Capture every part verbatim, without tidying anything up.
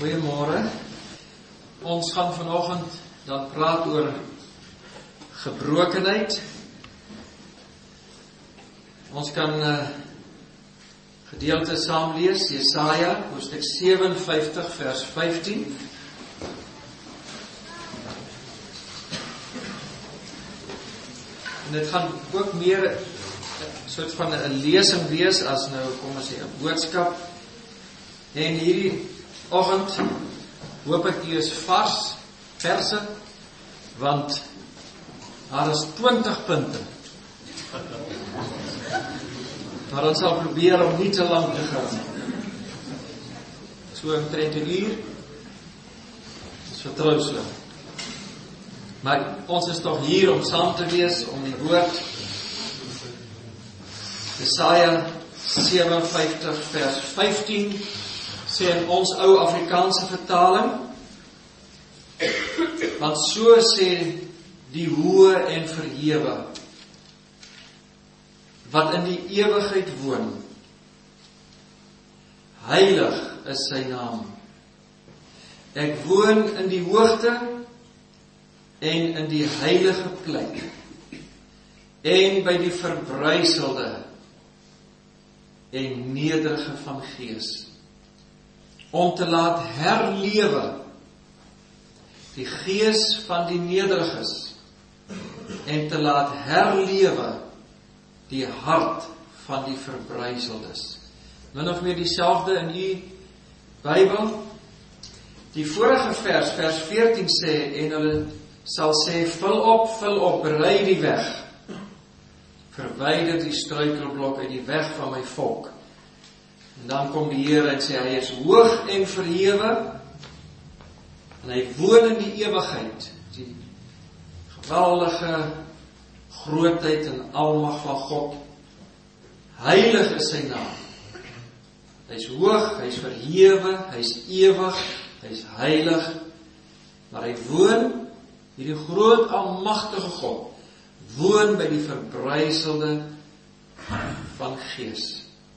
Goeiemôre. Ons gaan vanoggend dan praat oor gebrokenheid. Ons kan uh, gedeelte saam lees, Jesaja, hoofstuk sewenvyftig vers vyftien. En dit gaan ook meer 'n soort van 'n lesing wees as nou, kom ons sê, 'n boodskap. En hierdie oggend hoop ek jy is vars, verse, want daar is twintig punte. Maar ons sal probeer om nie te lang te gaan. So omtrent 'n uur. Dis vertrou so. Maar ons is toch hier om saam te wees, om die woord. Jesaja sewenvyftig vers vyftien sê in ons ou Afrikaanse vertaling, want so sê die hoë en verhewe, wat in die ewigheid woon, heilig is sy naam. Ek woon in die hoogte en in die heilige plek, en by die verbryselde en nederige van gees, om te laat herlewe die gees van die nederiges, en te laat herlewe die hart van die verbryseldes. Min of meer dieselfde in u Bybel. Die vorige vers, vers veertien sê, en hulle sal sê, vul op, vul op, berei die weg, verwyder die struikelblok uit die weg van my volk. En dan kom die Here en sê, hy is hoog en verhewe, en hy woon in die ewigheid, die geweldige grootheid en almag van God. Heilig is sy naam. Hy is hoog, hy is verhewe, hy is ewig, hy is heilig, maar hy woon, hierdie groot almagtige God, woon by die verbryselde van gees.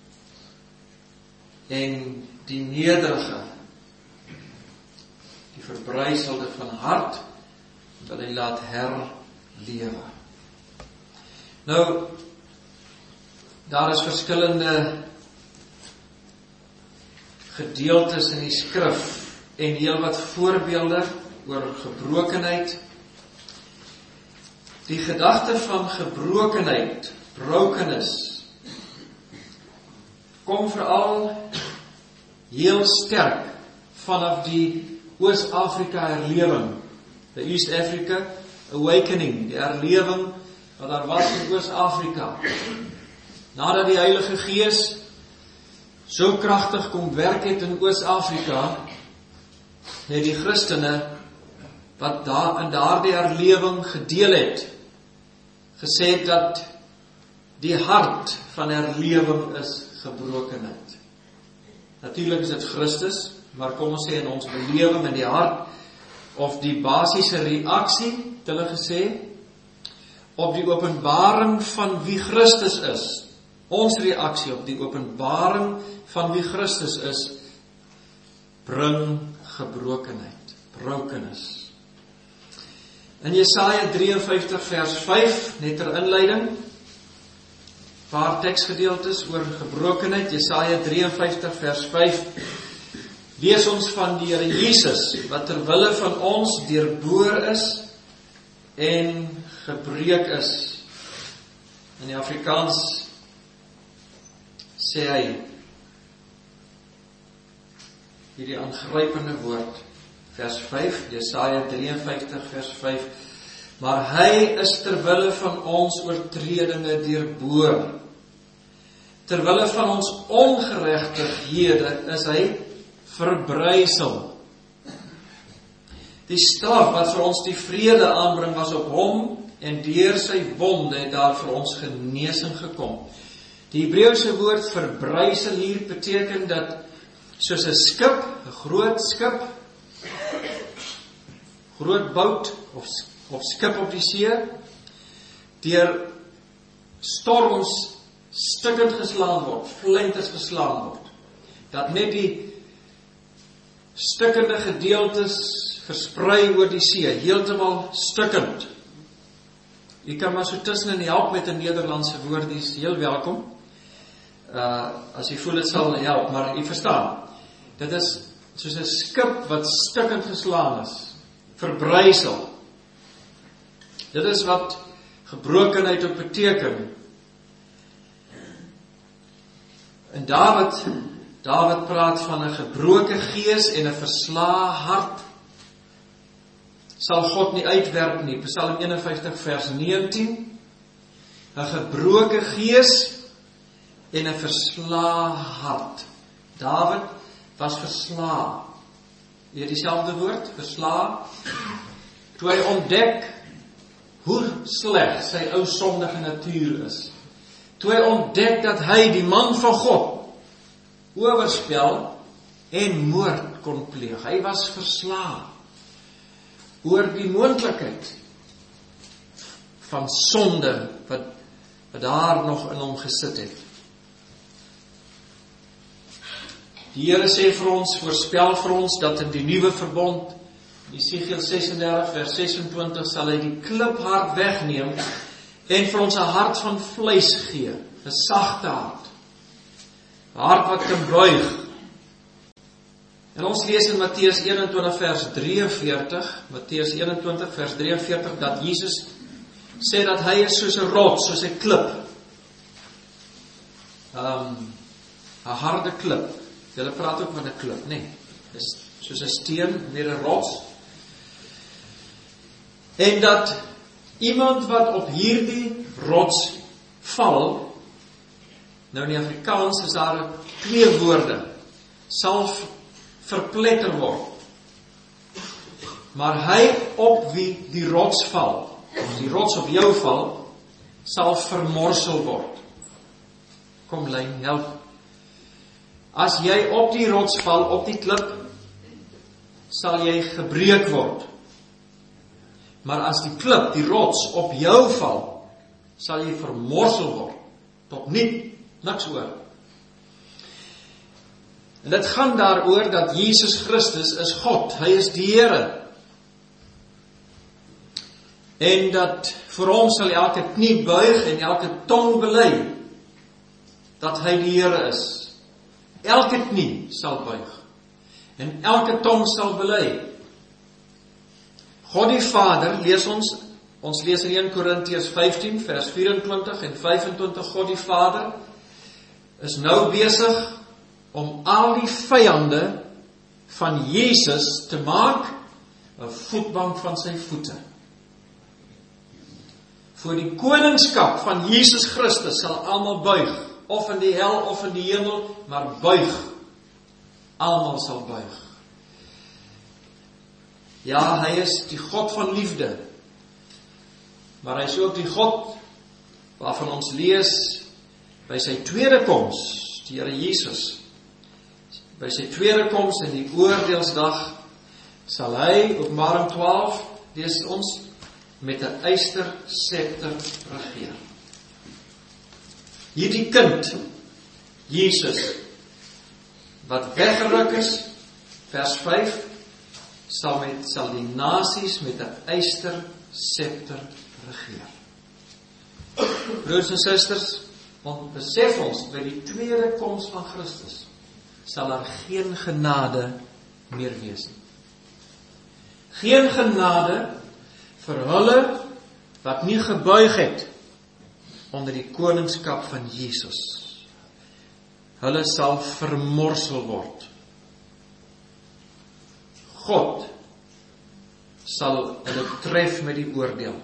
En die nederige, die verbryselde van hart, wat hy laat herlewe. Nou, daar is verskillende gedeeltes in die skrif, en heel wat voorbeelde oor gebrokenheid. Die gedagte van gebrokenheid, brokenness, kom veral heel sterk vanaf die Oos-Afrika herlewing, the East Africa Awakening, die herlewing wat daar was in Oos-Afrika. Nadat die Heilige Gees so kragtig kom werk het in Oos-Afrika, het die Christene wat daar in daardie herlewing gedeel het, gesê dat die hart van herlewing is gebrokenheid. Natuurlik is dit Christus, maar kom ons sê in ons belewing in die hart, of die basiese reaksie, het hulle gesê, op die openbaring van wie Christus is. Ons reaksie op die openbaring van wie Christus is, bring gebrokenheid, brokenness. In Jesaja drieënvyftig vers vyf, net ter inleiding, paar teksgedeeltes oor gebrokenheid. Jesaja drieënvyftig vers vyf, lees ons van die Here Jesus, wat ter wille van ons deurboor is en gebreek is. In die Afrikaans sê hy hierdie aangrypende woord, vers vyf, Jesaja drieënvyftig vers vyf, maar hy is ter wille van ons oortredinge deurboor. Ter wille van ons ongeregtighede is hy verbrysel. Die straf wat vir ons die vrede aanbring was op hom, en deur sy wonde het daar vir ons genesing gekom. Die Hebreëse woord verbrysel hier beteken dat soos 'n skip, 'n groot skip, groot boot of, of skip op die see, deur storms stukkend geslaan word, flinters geslaan word. Dat net die Stukkende gedeeltes versprei oor die see, heeltemal stukkend. U kan maar so tussenin help met 'n Nederlandse woord, die is heel welkom. Uh, as u voel dit sal help, maar u verstaan. Dit is soos 'n skip wat stukkend geslaan is, verbrysel. Dit is wat gebrokenheid ook beteken. En Dawid, Dawid praat van 'n gebroke gees en 'n verslae hart. Sal God nie uitwerp nie. Psalm een en vyftig vers negentien. 'n gebroke gees en 'n verslae hart. Dawid was verslae. Weer dieselfde woord, verslae. Toe hy ontdek hoe sleg sy ou sondige natuur is. Toe hy ontdek dat hy die man van God oorspel en moord kon pleeg. Hy was verslae oor die moontlikheid van sonde wat, wat daar nog in hom gesit het. Die Here sê vir ons, voorspel vir ons, dat in die nuwe verbond, Jesegiel ses en dertig vers ses en twintig, sal hy die kliphart wegneem en vir ons 'n hart van vleis gee, 'n sagte hart, 'n hart wat kan buig. En ons lees in Matteus eenentwintig vers drieënveertig, Matteus eenentwintig vers drieënveertig, dat Jesus sê dat hy is soos 'n rots, soos 'n klip. Um, 'n harde klip. Julle praat ook van 'n klip, nee. Dis soos 'n steen, nie 'n rots. En dat iemand wat op hierdie rots val, nou in die Afrikaans is daar twee woorde, sal verpletter word. Maar hy op wie die rots val, of die rots op jou val, sal vermorsel word. Kom lyn, help. As jy op die rots val, op die klip, sal jy gebreek word. Maar as die klip, die rots, op jou val, sal jy vermorsel word. Tot niet, niks oor. En dit gaan daaroor dat Jesus Christus is God. Hy is die Here. En dat vir hom sal elke knie buig en elke tong bely dat hy die Here is. Elke knie sal buig en elke tong sal bely. God die Vader, lees ons, ons lees in eerste Korintiërs vyftien vers vyf-en-twintig en vyf-en-twintig, God die Vader is nou besig om al die vyande van Jesus te maak 'n voetbank van sy voete. Voor die koningskap van Jesus Christus sal almal buig, of in die hel of in die hemel, maar buig. Almal sal buig. Ja, hy is die God van liefde, maar hy is ook die God waarvan ons lees by sy tweede koms, die Here Jesus. By sy tweede koms in die oordeelsdag sal hy, Openbaring twaalf, lees ons, met 'n yster scepter regeer. Hierdie kind, Jesus, wat weggeruk is, vers vyf, sal, met, sal die nasies met 'n yster scepter regeer. Broers en susters, want besef ons, by die tweede koms van Christus, sal daar geen genade meer wees nie. Geen genade vir hulle wat nie gebuig het onder die koningskap van Jesus. Hulle sal vermorsel word. God sal hulle tref met die oordeel.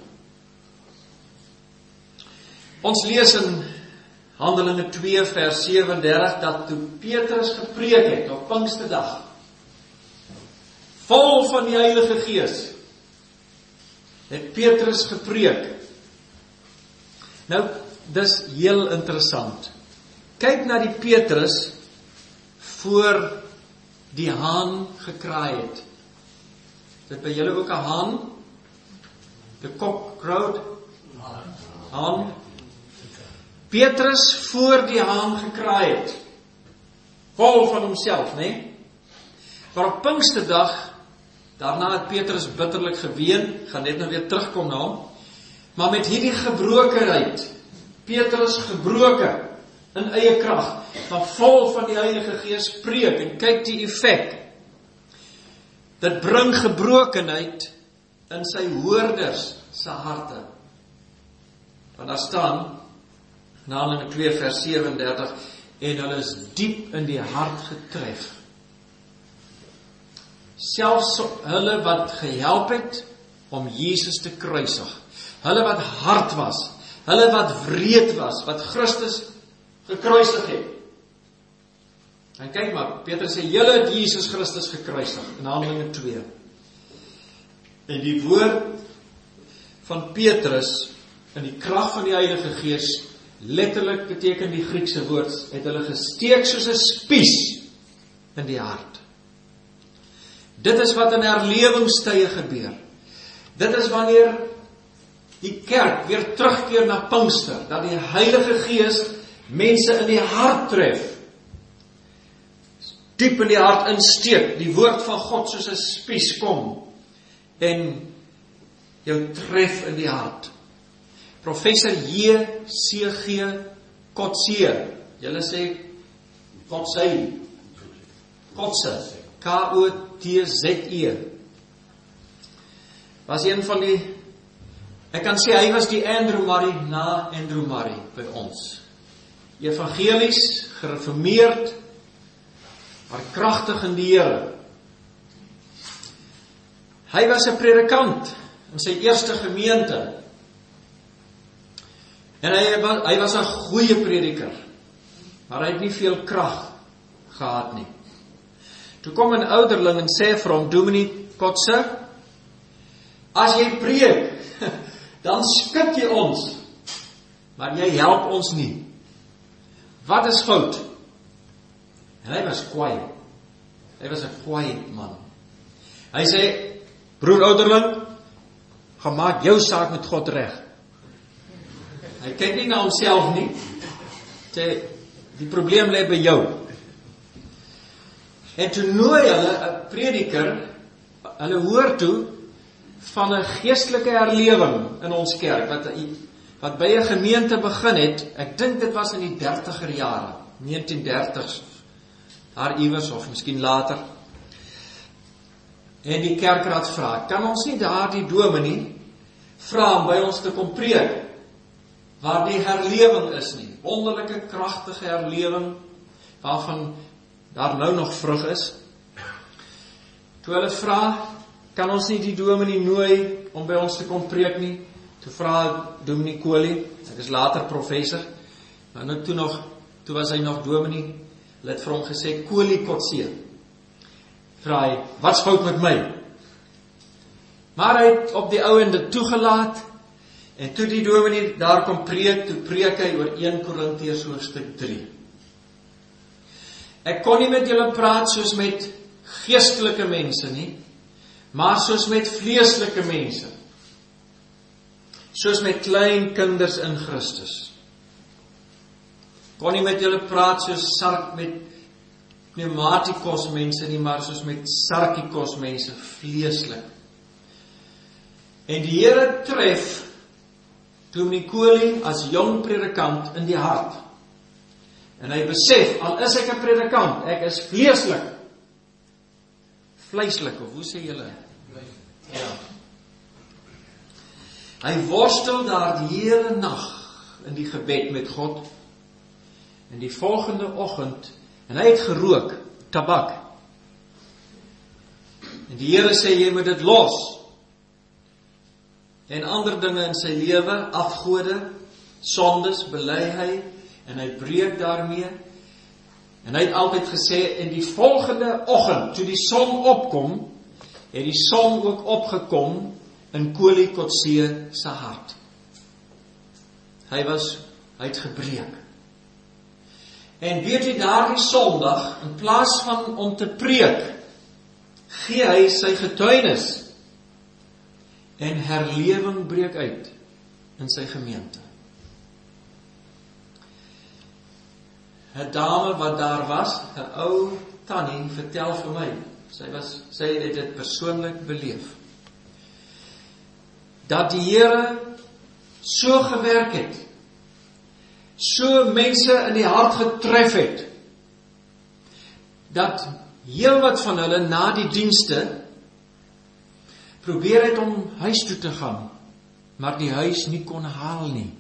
Ons lees in Handelinge twee vers sewe-en-dertig dat toe Petrus gepreek het op Pinksterdag, vol van die Heilige Gees, het Petrus gepreek. Nou, dis heel interessant. Kyk na die Petrus voor die haan gekraai het. Dit by julle ook 'n haan? The cock crowed? Haan? Petrus voor die haan gekraai het. Vol van homself, né? Maar op Pinksterdag, daarna het Petrus bitterlik geween, gaan net nou weer terugkom na hom, maar met hierdie gebrokenheid, Petrus gebroken, in eie krag, maar vol van die Heilige Gees preek, en kyk die effek, dit bring gebrokenheid in sy hoorders se harte. Want daar staan, in Handelinge twee vers sewendertig, en hulle is diep in die hart getref. Selfs hulle wat gehelp het om Jesus te kruisig, hulle wat hard was, hulle wat wreed was, wat Christus gekruisig het. En kyk maar, Petrus sê, julle het Jesus Christus gekruisig, in Handelinge twee. En die woord van Petrus, in die krag van die Heilige Gees, letterlik beteken die Griekse woord, het hulle gesteek soos 'n spies in die hart. Dit is wat in herlewingstye gebeur. Dit is wanneer die kerk weer terugkeer na Pinkster, dat die Heilige Gees mense in die hart tref, diep in die hart insteek, die woord van God soos 'n spies kom, en jou tref in die hart. Professor J C G Coetzee, julle sê Coetzee, Coetzee, K O T Z E, was een van die, ek kan sê, hy was die Andrew Murray na Andrew Murray by ons. Evangelies, gereformeerd, maar kragtig in die Here. Hy was 'n predikant in sy eerste gemeente. En hy was, hy was 'n goeie prediker, maar hy het nie veel krag gehad nie. Toe kom 'n ouderling en sê vir hom, Dominee Coetzee, as jy preek, dan skud jy ons, maar jy help ons nie. Wat is fout? En hy was kwaai. Hy was 'n kwaai man. Hy sê, broer ouderling, gaan maak jou saak met God reg. Hy kyk nie na homself nie. Sê, die probleem lê by jou. En toe nooi hulle 'n prediker, hulle hoor toe van 'n geestelike herlewing in ons kerk, wat, wat by 'n gemeente begin het, ek dink dit was in die dertiger jare, negentien dertig, daar iewers, of miskien later. En die kerkraad vra, kan ons nie daar die dominee vra om by ons te kom preek, waar die herlewing is nie, wonderlike kragtige herlewing, waarvan daar nou nog vrug is. Toe hulle vra, kan ons nie die dominee nooi om by ons te kom preek nie, toe vra Dominee Kolie, ek is later professor, maar nou toe nog, toe was hy nog dominee, hulle het vir hom gesê, Kolie Coetzee, vra hy, wat's fout met my? Maar hy het op die ou en dit toegelaat, en toe die dominee daar kom preek, toe preek hy oor eerste Korintiërs hoofstuk drie. Ek kon nie met julle praat soos met geestelike mense nie, maar soos met vleeslike mense, soos met klein kinders in Christus. Kon nie met julle praat soos sark met pneumatikos mense nie, maar soos met sarkikos mense, vleeslik. En die Here tref Dominee Kolie as jong predikant in die hart. En hy besef, al is ek 'n predikant, ek is vleeslik. Vleislik, of hoe sê julle? Ja. Hy worstel daar die hele nag in die gebed met God. En die volgende oggend, en hy het gerook, tabak. En die Here sê, jy moet dit los. En ander dinge in sy lewe, afgode, sondes, bely hy, en hy breek daarmee. En hy het altyd gesê, in die volgende oggend, toe die son opkom, het die son ook opgekom in Kolie Coetzee se hart. Hy was, hy het gebreek. En weet jy, daardie Sondag, in plaas van om te preek, gee hy sy getuienis, en herlewing breek uit in sy gemeente. 'n dame wat daar was, 'n ou tannie, vertel vir my, Sy was, sy het dit persoonlik beleef. Dat die Here so gewerk het, so mense in die hart getref het, dat heel wat van hulle na die dienste probeer het om huis toe te gaan, maar die huis nie kon haal nie.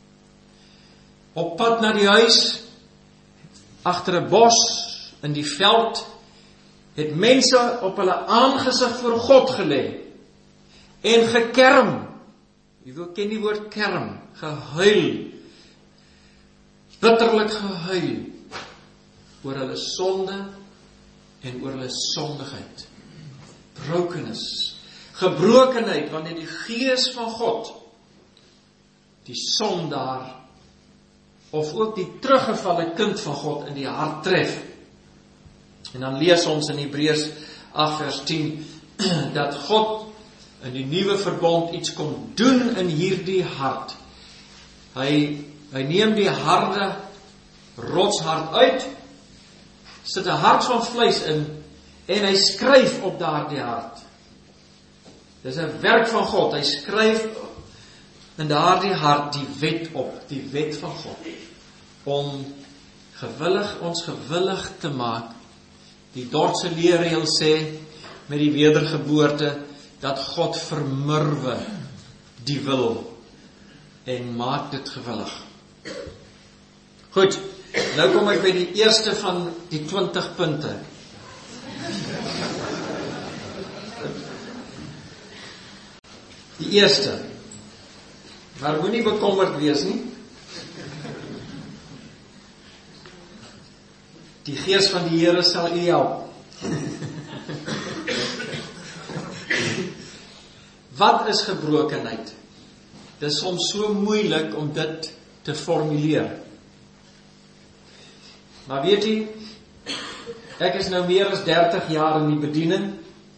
Op pad na die huis, agter 'n bos, in die veld, het mense op hulle aangesig voor God gelê, en gekerm, jy wil ken die woord kerm, gehuil, bitterlik gehuil, oor hulle sonde, en oor hulle sondigheid, brokenness, gebrokenheid, wanneer die Gees van God, die sondaar, of ook die teruggevalle kind van God in die hart tref. En dan lees ons in Hebreërs agt vers tien, dat God in die nuwe verbond iets kon doen in hierdie hart. Hy, hy neem die harde rotshart uit, sit 'n hart van vleis in, en hy skryf op daardie hart. Dis 'n werk van God, hy skryf in daardie hart die wet op, die wet van God, om gewillig, ons gewillig te maak. Die Dordtse leerreël sê, met die wedergeboorte, dat God vermurwe die wil, en maak dit gewillig. Goed, nou kom ek by die eerste van die twintig punte. Die eerste, maar moenie bekommerd wees nie. Die Gees van die Here sal u help. Wat is gebrokenheid? Dit is soms so moeilik om dit te formuleer. Maar weet jy, ek is nou meer as dertig jaar in die bediening,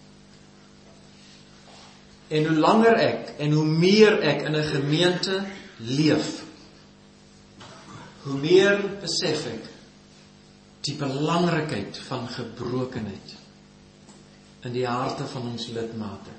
en hoe langer ek, en hoe meer ek in 'n gemeente leef, hoe meer besef ek die belangrikheid van gebrokenheid in die harte van ons lidmate.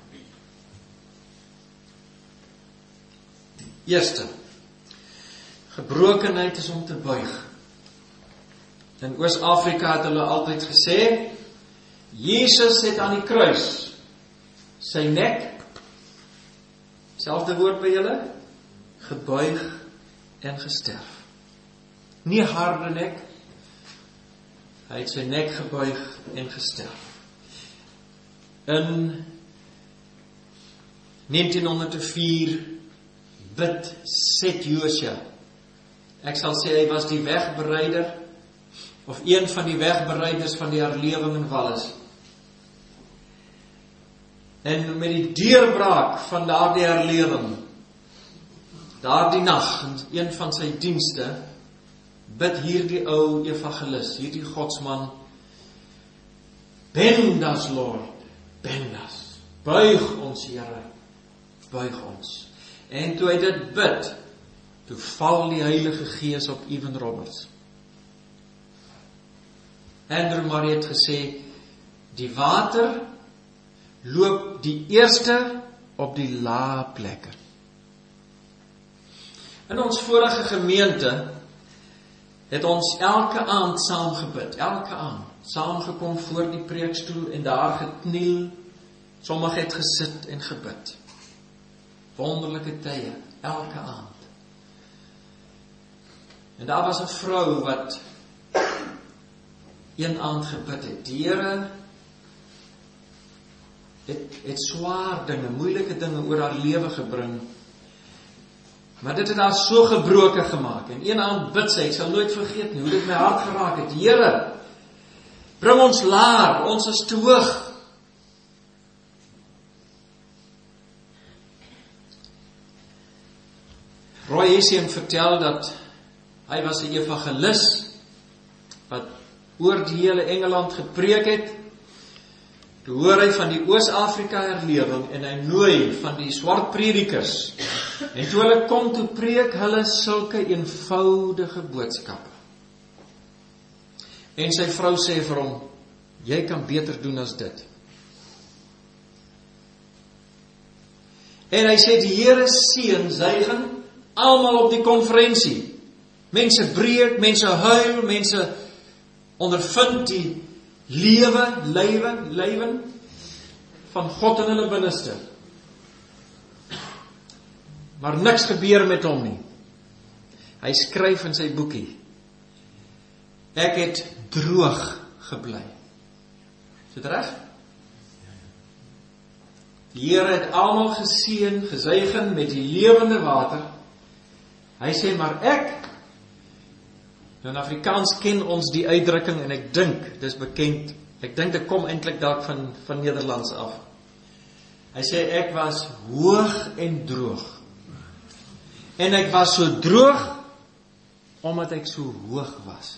Eerste, gebrokenheid is om te buig. In Oos-Afrika het hulle altyd gesê, Jesus het aan die kruis sy nek, selfde woord by julle, gebuig en gesterf. Nie harde nek, hy het sy nek gebuig en gesterf. In negentien honderd vier bid Seth Joshua. Ek sal sê hy was die wegbereider, of een van die wegbereiders van die herlewing in Wallis. En met die deurbraak van daardie herlewing, daardie nag, in een van sy dienste, bid hierdie ou evangelis, hierdie godsman, bend us Lord, bend us, buig ons Here, buig ons. En toe hy dit bid, toe val die Heilige Gees op Evan Roberts. Andrew Murray het gesê, die water loop die eerste op die lae plekke. In ons vorige gemeente het ons elke aand saam gebid, elke aand, saamgekom voor die preekstoel en daar gekniel, sommige het gesit en gebid. Wonderlike tye, elke aand. En daar was 'n vrou wat een aand gebid het. Die Here het, het swaar dinge, moeilike dinge oor haar lewe gebring, maar dit het haar so gebroken gemaak. En een aand bid sy, ek sal nooit vergeet nie, hoe dit my hart geraak het. Here, bring ons laag, ons is te hoog. Roy Hession vertel dat hy was 'n evangelis wat oor die hele Engeland gepreek het. Toe hoor hy van die Oos-Afrika herlewing en hy nooi van die swart predikers. En toe hulle kom toe preek hulle sulke eenvoudige boodskappe. En sy vrou sê vir hom, Jy kan beter doen as dit. En hy sê, die Here seën, zegen, almal op die konferensie. Mense breek, mense huil, mense ondervind die lewe, lewe, leven van God in hulle binneste. Maar niks gebeur met hom nie. Hy skryf in sy boekie, ek het droog gebly. Is dit reg? Die Here het almal geseën, gezuigen met die lewende water. Hy sê, maar ek, in Afrikaans ken ons die uitdrukking, en ek dink, dis bekend, ek dink dit kom eintlik dalk van, van Nederlands af. Hy sê, ek was hoog en droog. En ek was so droog, omdat ek so hoog was.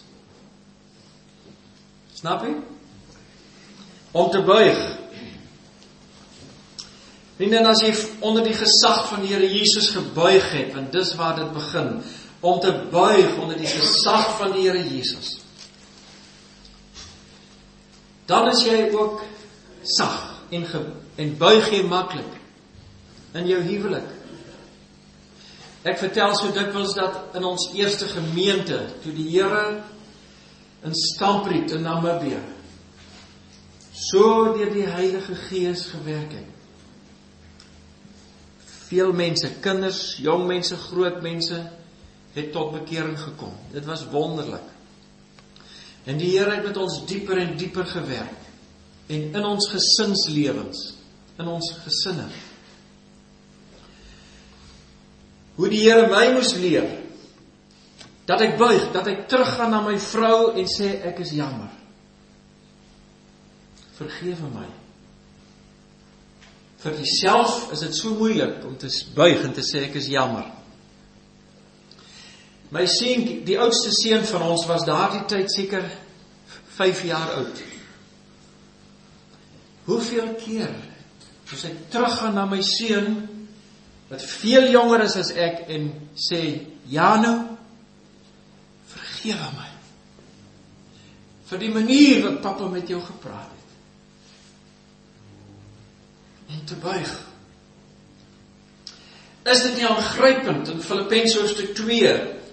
Snap jy? Om te buig. Vrienden, as jy onder die gesag van die Here Jesus gebuig het, want dis waar dit begin, om te buig onder die gesag van die Here Jesus, dan is jy ook sag en, ge, en buig jy maklik in jou huwelik. Ek vertel so dikwels dat in ons eerste gemeente, toe die Here in Stampriet in Namibië, so deur die Heilige Gees gewerk het. Veel mense, kinders, jong mense, groot mense, het tot bekering gekom. Dit was wonderlik. En die Here het met ons dieper en dieper gewerk. En in ons gesinslewens, in ons gesinne. Hoe die Here my moes leer, dat ek buig, dat ek teruggaan na my vrou en sê, ek is jammer. Vergewe my. Vir jouself is dit so moeilik om te buig en te sê, ek is jammer. My seun, die oudste seun van ons, was daardie tyd seker vyf jaar oud. Hoeveel keer, as ek teruggaan na my seun, wat veel jonger is as ek, en sê, Jano, vergewe my, vir die manier wat papa met jou gepraat het. Om te buig. Is dit nie aangrypend in Filippense hoofstuk twee,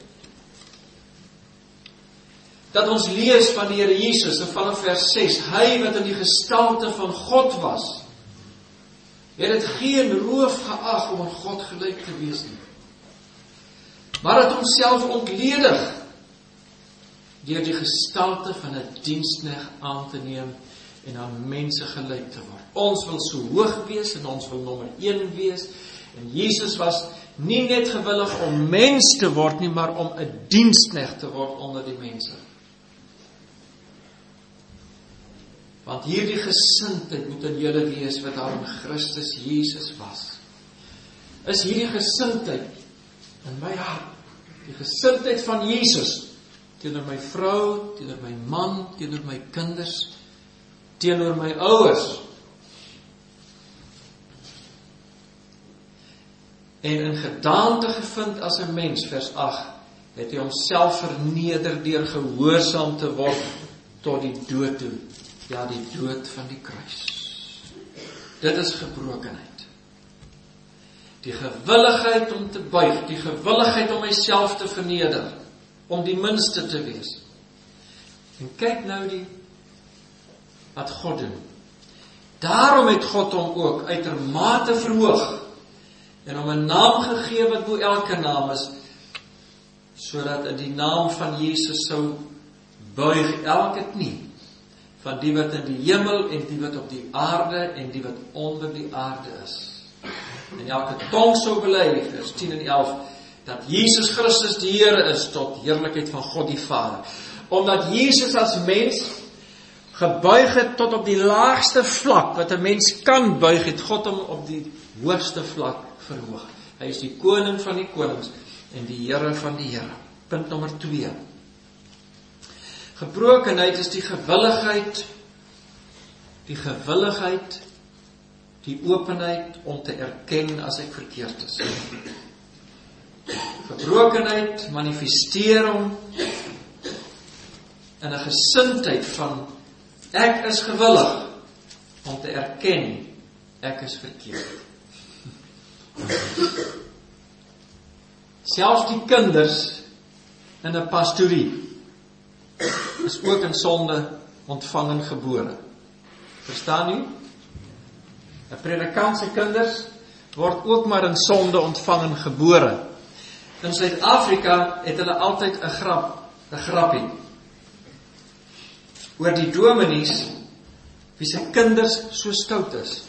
dat ons lees van die Here Jesus, en vanaf vers ses, hy wat in die gestalte van God was, het het geen roof geag om aan God gelyk te wees nie, maar het homself ontledig, deur die gestalte van 'n diensknegt aan te neem, en aan mense gelyk te word. Ons wil so hoog wees, en ons wil nommer een wees, en Jesus was nie net gewillig om mens te word nie, maar om 'n diensknegt te word onder die mense. Want hierdie gesindheid moet in julle wees, wat daar in Christus Jesus was. Is hierdie gesindheid in my hart, die gesindheid van Jesus, teenoor my vrou, teenoor my man, teenoor my kinders, teenoor my ouers. En in gedaante gevind as 'n mens, vers agt, het hy homself verneder deur gehoorsaam te word tot die dood toe. Ja, die dood van die kruis. Dit is gebrokenheid. Die gewilligheid om te buig, die gewilligheid om myself te verneder, om die minste te wees. En kyk nou die wat God doen. Daarom het God hom ook uitermate verhoog en hom 'n naam gegee wat bo elke naam is, sodat in die naam van Jesus sou buig elke knie van die wat in die hemel en die wat op die aarde en die wat onder die aarde is. En elke tong sou bely, vers tien en elf, dat Jesus Christus die Here is tot heerlikheid van God die Vader. Omdat Jesus as mens gebuig het tot op die laagste vlak wat 'n mens kan buig, het God hom op die hoogste vlak verhoog. Hy is die koning van die konings en die Here van die Here. Punt nommer twee. Gebrokenheid is die gewilligheid, die gewilligheid, die openheid om te erken as ek verkeerd is. Gebrokenheid manifesteer hom in 'n gesindheid van Ek is gewillig om te erken, ek is verkeerd. Selfs die kinders in 'n pastorie is ook in sonde ontvang en gebore. Verstaan u? 'n Predikant se kinders word ook maar in sonde ontvang en gebore. In Suid-Afrika het hulle altyd 'n grap, 'n grappie oor die dominees wie se kinders so stout is.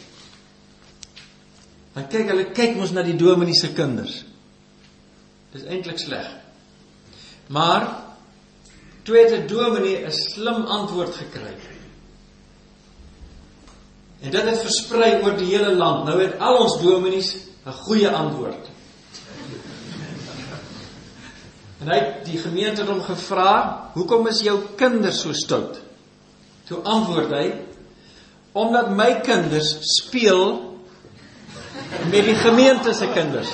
Dan kyk hulle kyk mos na die dominee se kinders. Dis eintlik sleg. Maar toe het 'n dominee 'n slim antwoord gekry. En dit het versprei oor die hele land. Nou het al ons dominees 'n goeie antwoord. En hy het die gemeente het hom gevra, hoekom is jou kinders so stout? Toe antwoord hy, omdat my kinders speel met die gemeente se kinders.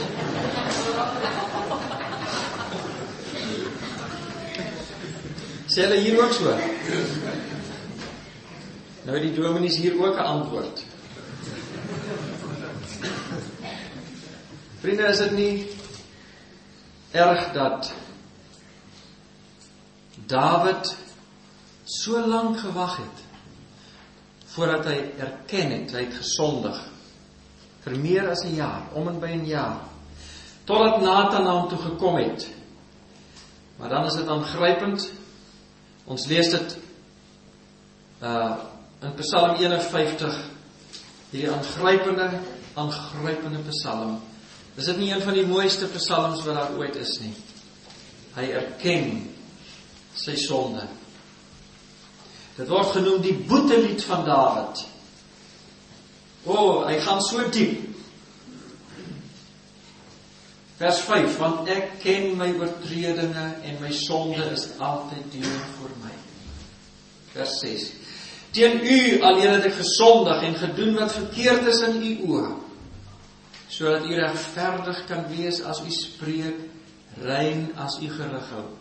Sê hulle hier ook so? Nou die dominees hier ook 'n antwoord. Vriende, is dit nie erg dat Dawid so lank gewag het voordat hy erken het, hy het gesondig vir meer as 'n jaar, om en by 'n jaar, totdat Nathan na hom toe gekom het. Maar dan is dit aangrypend. Ons lees dit uh, in Psalm eenenvyftig, hierdie aangrypende, aangrypende Psalm. Is dit nie een van die mooiste psalms wat daar ooit is nie? Hy erken sy sonde. Dit word genoem die boetelied van Dawid. O, oh, hy gaan so diep. Vers vyf, want ek ken my oortredinge en my sonde is altyd deur voor my. Vers ses, teen u alleen het ek gesondig en gedoen wat verkeerd is in u oë, sodat u regverdig kan wees as u spreek, rein as u gerig hou.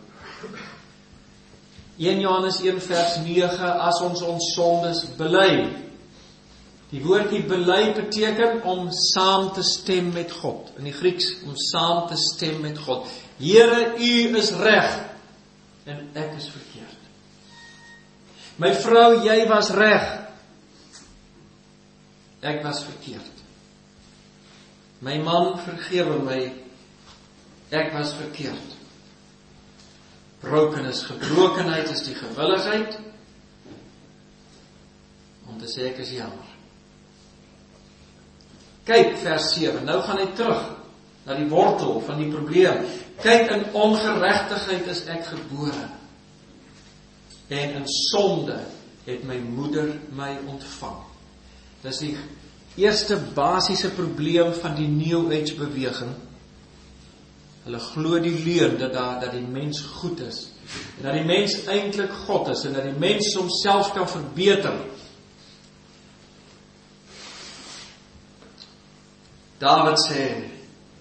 Eerste Johannes een vers nege, as ons ons sondes bely. Die woordjie bely beteken om saam te stem met God. In die Grieks, om saam te stem met God. Here, u is reg en ek is verkeerd. My vrou, jy was reg. Ek was verkeerd. My man, vergewe my, ek was verkeerd. Brokenis, gebrokenheid is die gewilligheid om te sê ek is jammer. Kyk, vers sewe, nou gaan hy terug na die wortel van die probleem. Kyk, in ongeregtigheid is ek gebore. En in sonde het my moeder my ontvang. Dis die eerste basiese probleem van die New Age beweging. Hulle glo die leuen dat daar dat die mens goed is en dat die mens eintlik God is en dat die mens homself kan verbeter. Dawid sê,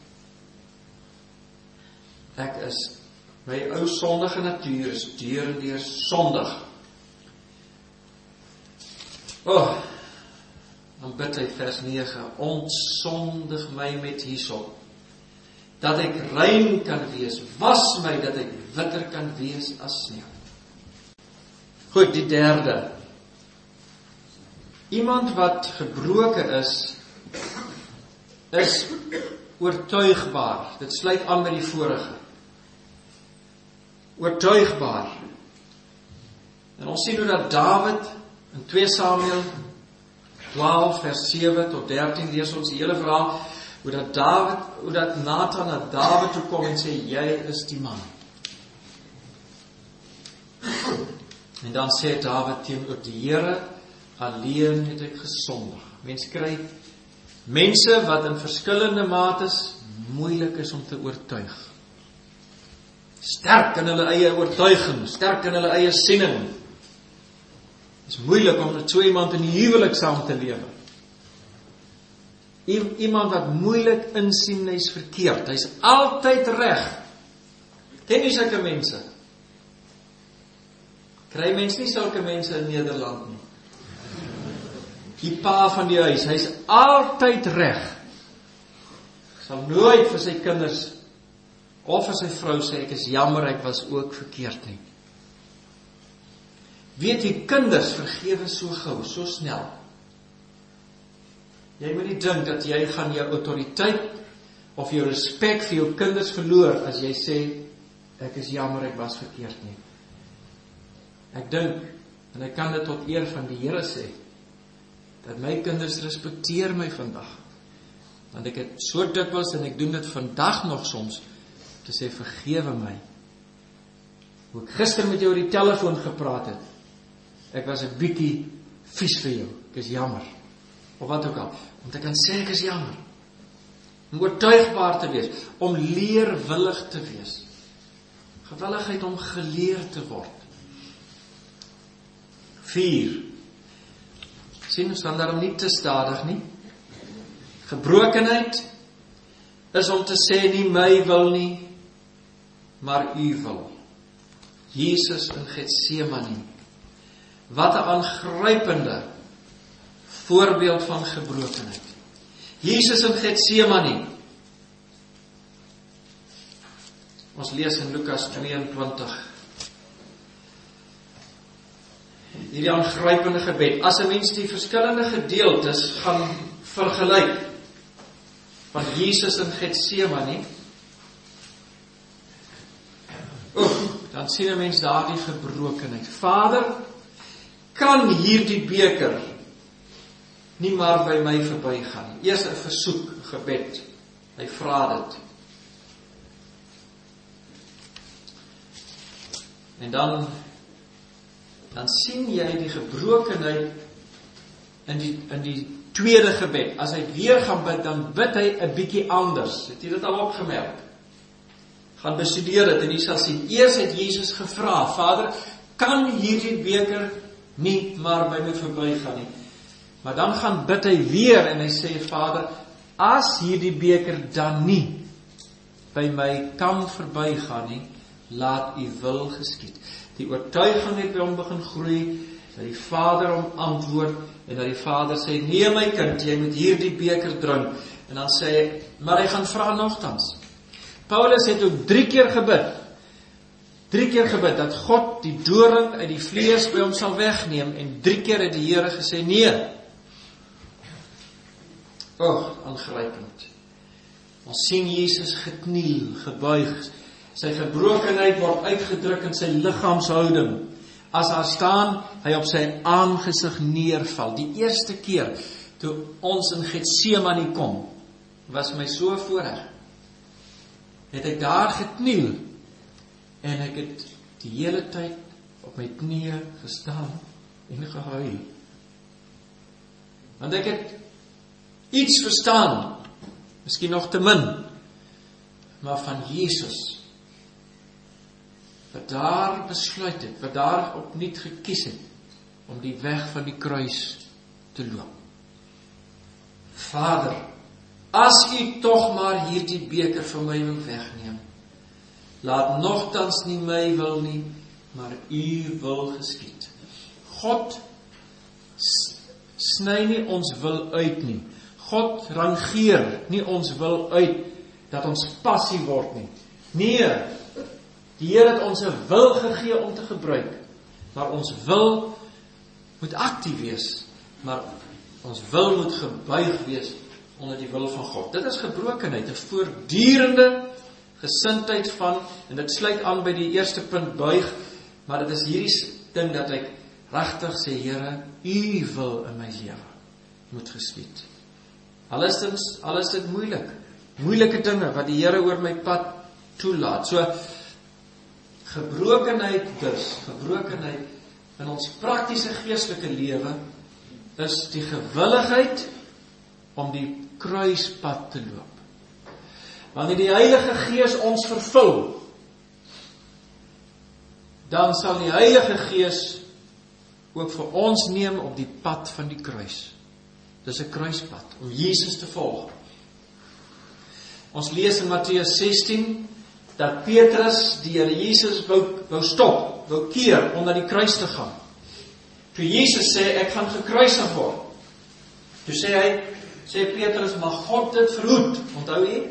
ek is, my ou sondige natuur is deur en deur sondig. Oh, dan bid hy vers nege, ontsondig my met hyssop, dat ek rein kan wees, was my dat ek witter kan wees as sneeu. Goed, die derde. Iemand wat gebroken is, is oortuigbaar. Dit sluit aan met die vorige. Oortuigbaar. En ons sien hoe dat Dawid in twee Samuel twaalf vers sewe tot dertien lees ons die hele verhaal, hoe dat Dawid, hoe dat Nathan na Dawid toe kom en sê, jy is die man. En dan sê Dawid teenoor die Here, alleen het ek gesondig. Mense kry mense wat in verskillende mates moeilik is om te oortuig. Sterk in hulle eie oortuiging, sterk in hulle eie siening. Het is moeilik om met so iemand in die huwelik saam te lewe. Iemand wat moeilik insien, hy is verkeerd. Hy is altyd reg. Ken jy sulke mense? Kry mens nie sulke mense in Nederland nie. die pa van die huis, hy is altyd reg. Sal nooit vir sy kinders of vir sy vrou sê, ek is jammer, ek was ook verkeerd nie. Weet jy, kinders vergewe so gou, so snel. Jy moet nie dink dat jy gaan jou autoriteit of jou respek vir jou kinders verloor as jy sê, ek is jammer, ek was verkeerd nie. Ek dink, en ek kan dit tot eer van die Here sê, dat my kinders respekteer my vandag. Want ek het so dikwels, en ek doen dit vandag nog soms, te sê, vergewe my. Hoe ek gister met jou oor die telefoon gepraat het, ek was 'n bietjie vies vir jou, ek is jammer. Of wat ook al, om te kan sê, ek is jammer. Om oortuigbaar te wees, om leerwillig te wees. Gewilligheid om geleer te word. Vier. Sien, ons staan daarom nie te stadig nie. Gebrokenheid is om te sê, nie my wil nie, maar u wil. Jesus in Getsemane. Wat 'n aangrypende voorbeeld van gebrokenheid. Jesus in Getsemane. Ons lees in Lukas tweeëntwintig. Hierdie aangrypende gebed. As 'n mens die verskillende gedeeltes gaan vergelyk van Jesus in Getsemane, oh, dan sien 'n mens daar die gebrokenheid. Vader, kan hierdie beker nie maar by my verbygaan. Eers 'n versoek, 'n gebed. Hy vra dit. En dan dan sien jy die gebrokenheid in die in die tweede gebed. As hy weer gaan bid, dan bid hy 'n bietjie anders. Het jy dit al opgemerk? Gaan bestudeer dit en jy sal sien. Eers het Jesus gevra, Vader, kan hierdie beker nie maar by my verbygaan nie. Maar dan gaan bid hy weer en hy sê, Vader, as hierdie beker dan nie by my kan verbygaan nie, laat u wil geskied. Die oortuiging het by hom begin groei, dat die Vader hom antwoord, en dat die Vader sê, nee my kind, jy moet hierdie beker drink. En dan sê hy, maar hy gaan vra nogtans. Paulus het ook drie keer gebid, drie keer gebid, dat God die doring uit die vlees by hom sal wegneem, en drie keer het die Here gesê, nee. Och, aangrypend. Ons sien Jesus gekniel, gebuig, sy gebrokenheid word uitgedruk in sy liggaamshouding. As daar staan, hy op sy aangesig neerval. Die eerste keer, toe ons in Getsemane kom, was my so voorreg. Het ek daar gekniel, en ek het die hele tyd op my knieë gestaan, en gehuil. Want ek het iets verstaan, miskien nog te min, maar van Jesus, wat daar besluit het, wat daar opnuut gekies het, om die weg van die kruis te loop. Vader, as u toch maar hierdie beker vir my wil wegneem, laat nogtans nie my wil nie, maar u wil geskied. God sny nie ons wil uit nie. God rangeer nie ons wil uit, dat ons passie word nie. Nee, die Here het ons 'n wil gegee om te gebruik, maar ons wil moet aktief wees, maar ons wil moet gebuig wees onder die wil van God. Dit is gebrokenheid, 'n voortdurende gesindheid van, en dit sluit aan by die eerste punt, buig, maar dit is hierdie ding dat ek regtig sê, Here, u wil in my lewe moet geskied. Al is dit, al is dit moeilik, moeilike dinge wat die Here oor my pad toelaat. So, gebrokenheid dus, gebrokenheid in ons praktiese geestelike lewe, is die gewilligheid om die kruispad te loop. Wanneer die Heilige Gees ons vervul, dan sal die Heilige Gees ook vir ons neem op die pad van die kruis. Dis 'n kruispad, om Jesus te volg. Ons lees in Matteus sestien, dat Petrus die Here Jesus wou, wou stop, wou keer om na die kruis te gaan. Toe Jesus sê, ek gaan gekruisig word, Toe sê hy, sê Petrus, mag God dit verhoed. Onthou jy?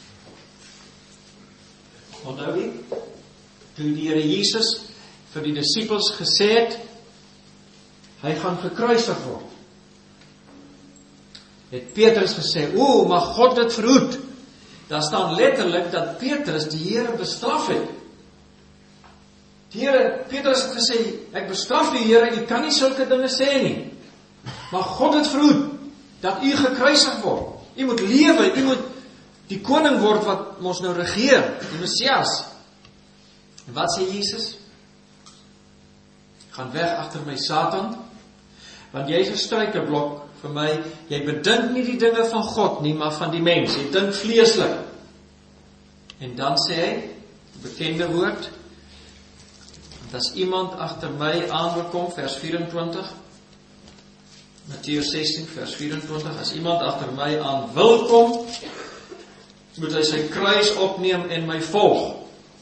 Onthou jy? Toe die Here Jesus vir die disippels gesê het, hy gaan gekruisig word. Het Petrus gesê, o, mag God dit verhoed. Daar staan letterlik dat Petrus die Here bestraf het. Die Here, Petrus het gesê, ek bestraf die Here, u kan nie sulke dinge sê nie. Maar God het verhoed, dat u gekruisig word. U moet lewe, u moet die koning word wat ons nou regeer, die Messias. En wat sê Jesus? Gaan weg agter my Satan, want jy is 'n struikelblok vir my, jy bedink nie die dinge van God nie, maar van die mens, jy dink vleeslik. En dan sê hy, bekende woord, as iemand agter my aan wil kom, vers vyf-en-twintig, Matteus sestien, vers vyf-en-twintig, as iemand agter my aan wil kom, moet hy sy kruis opneem en my volg.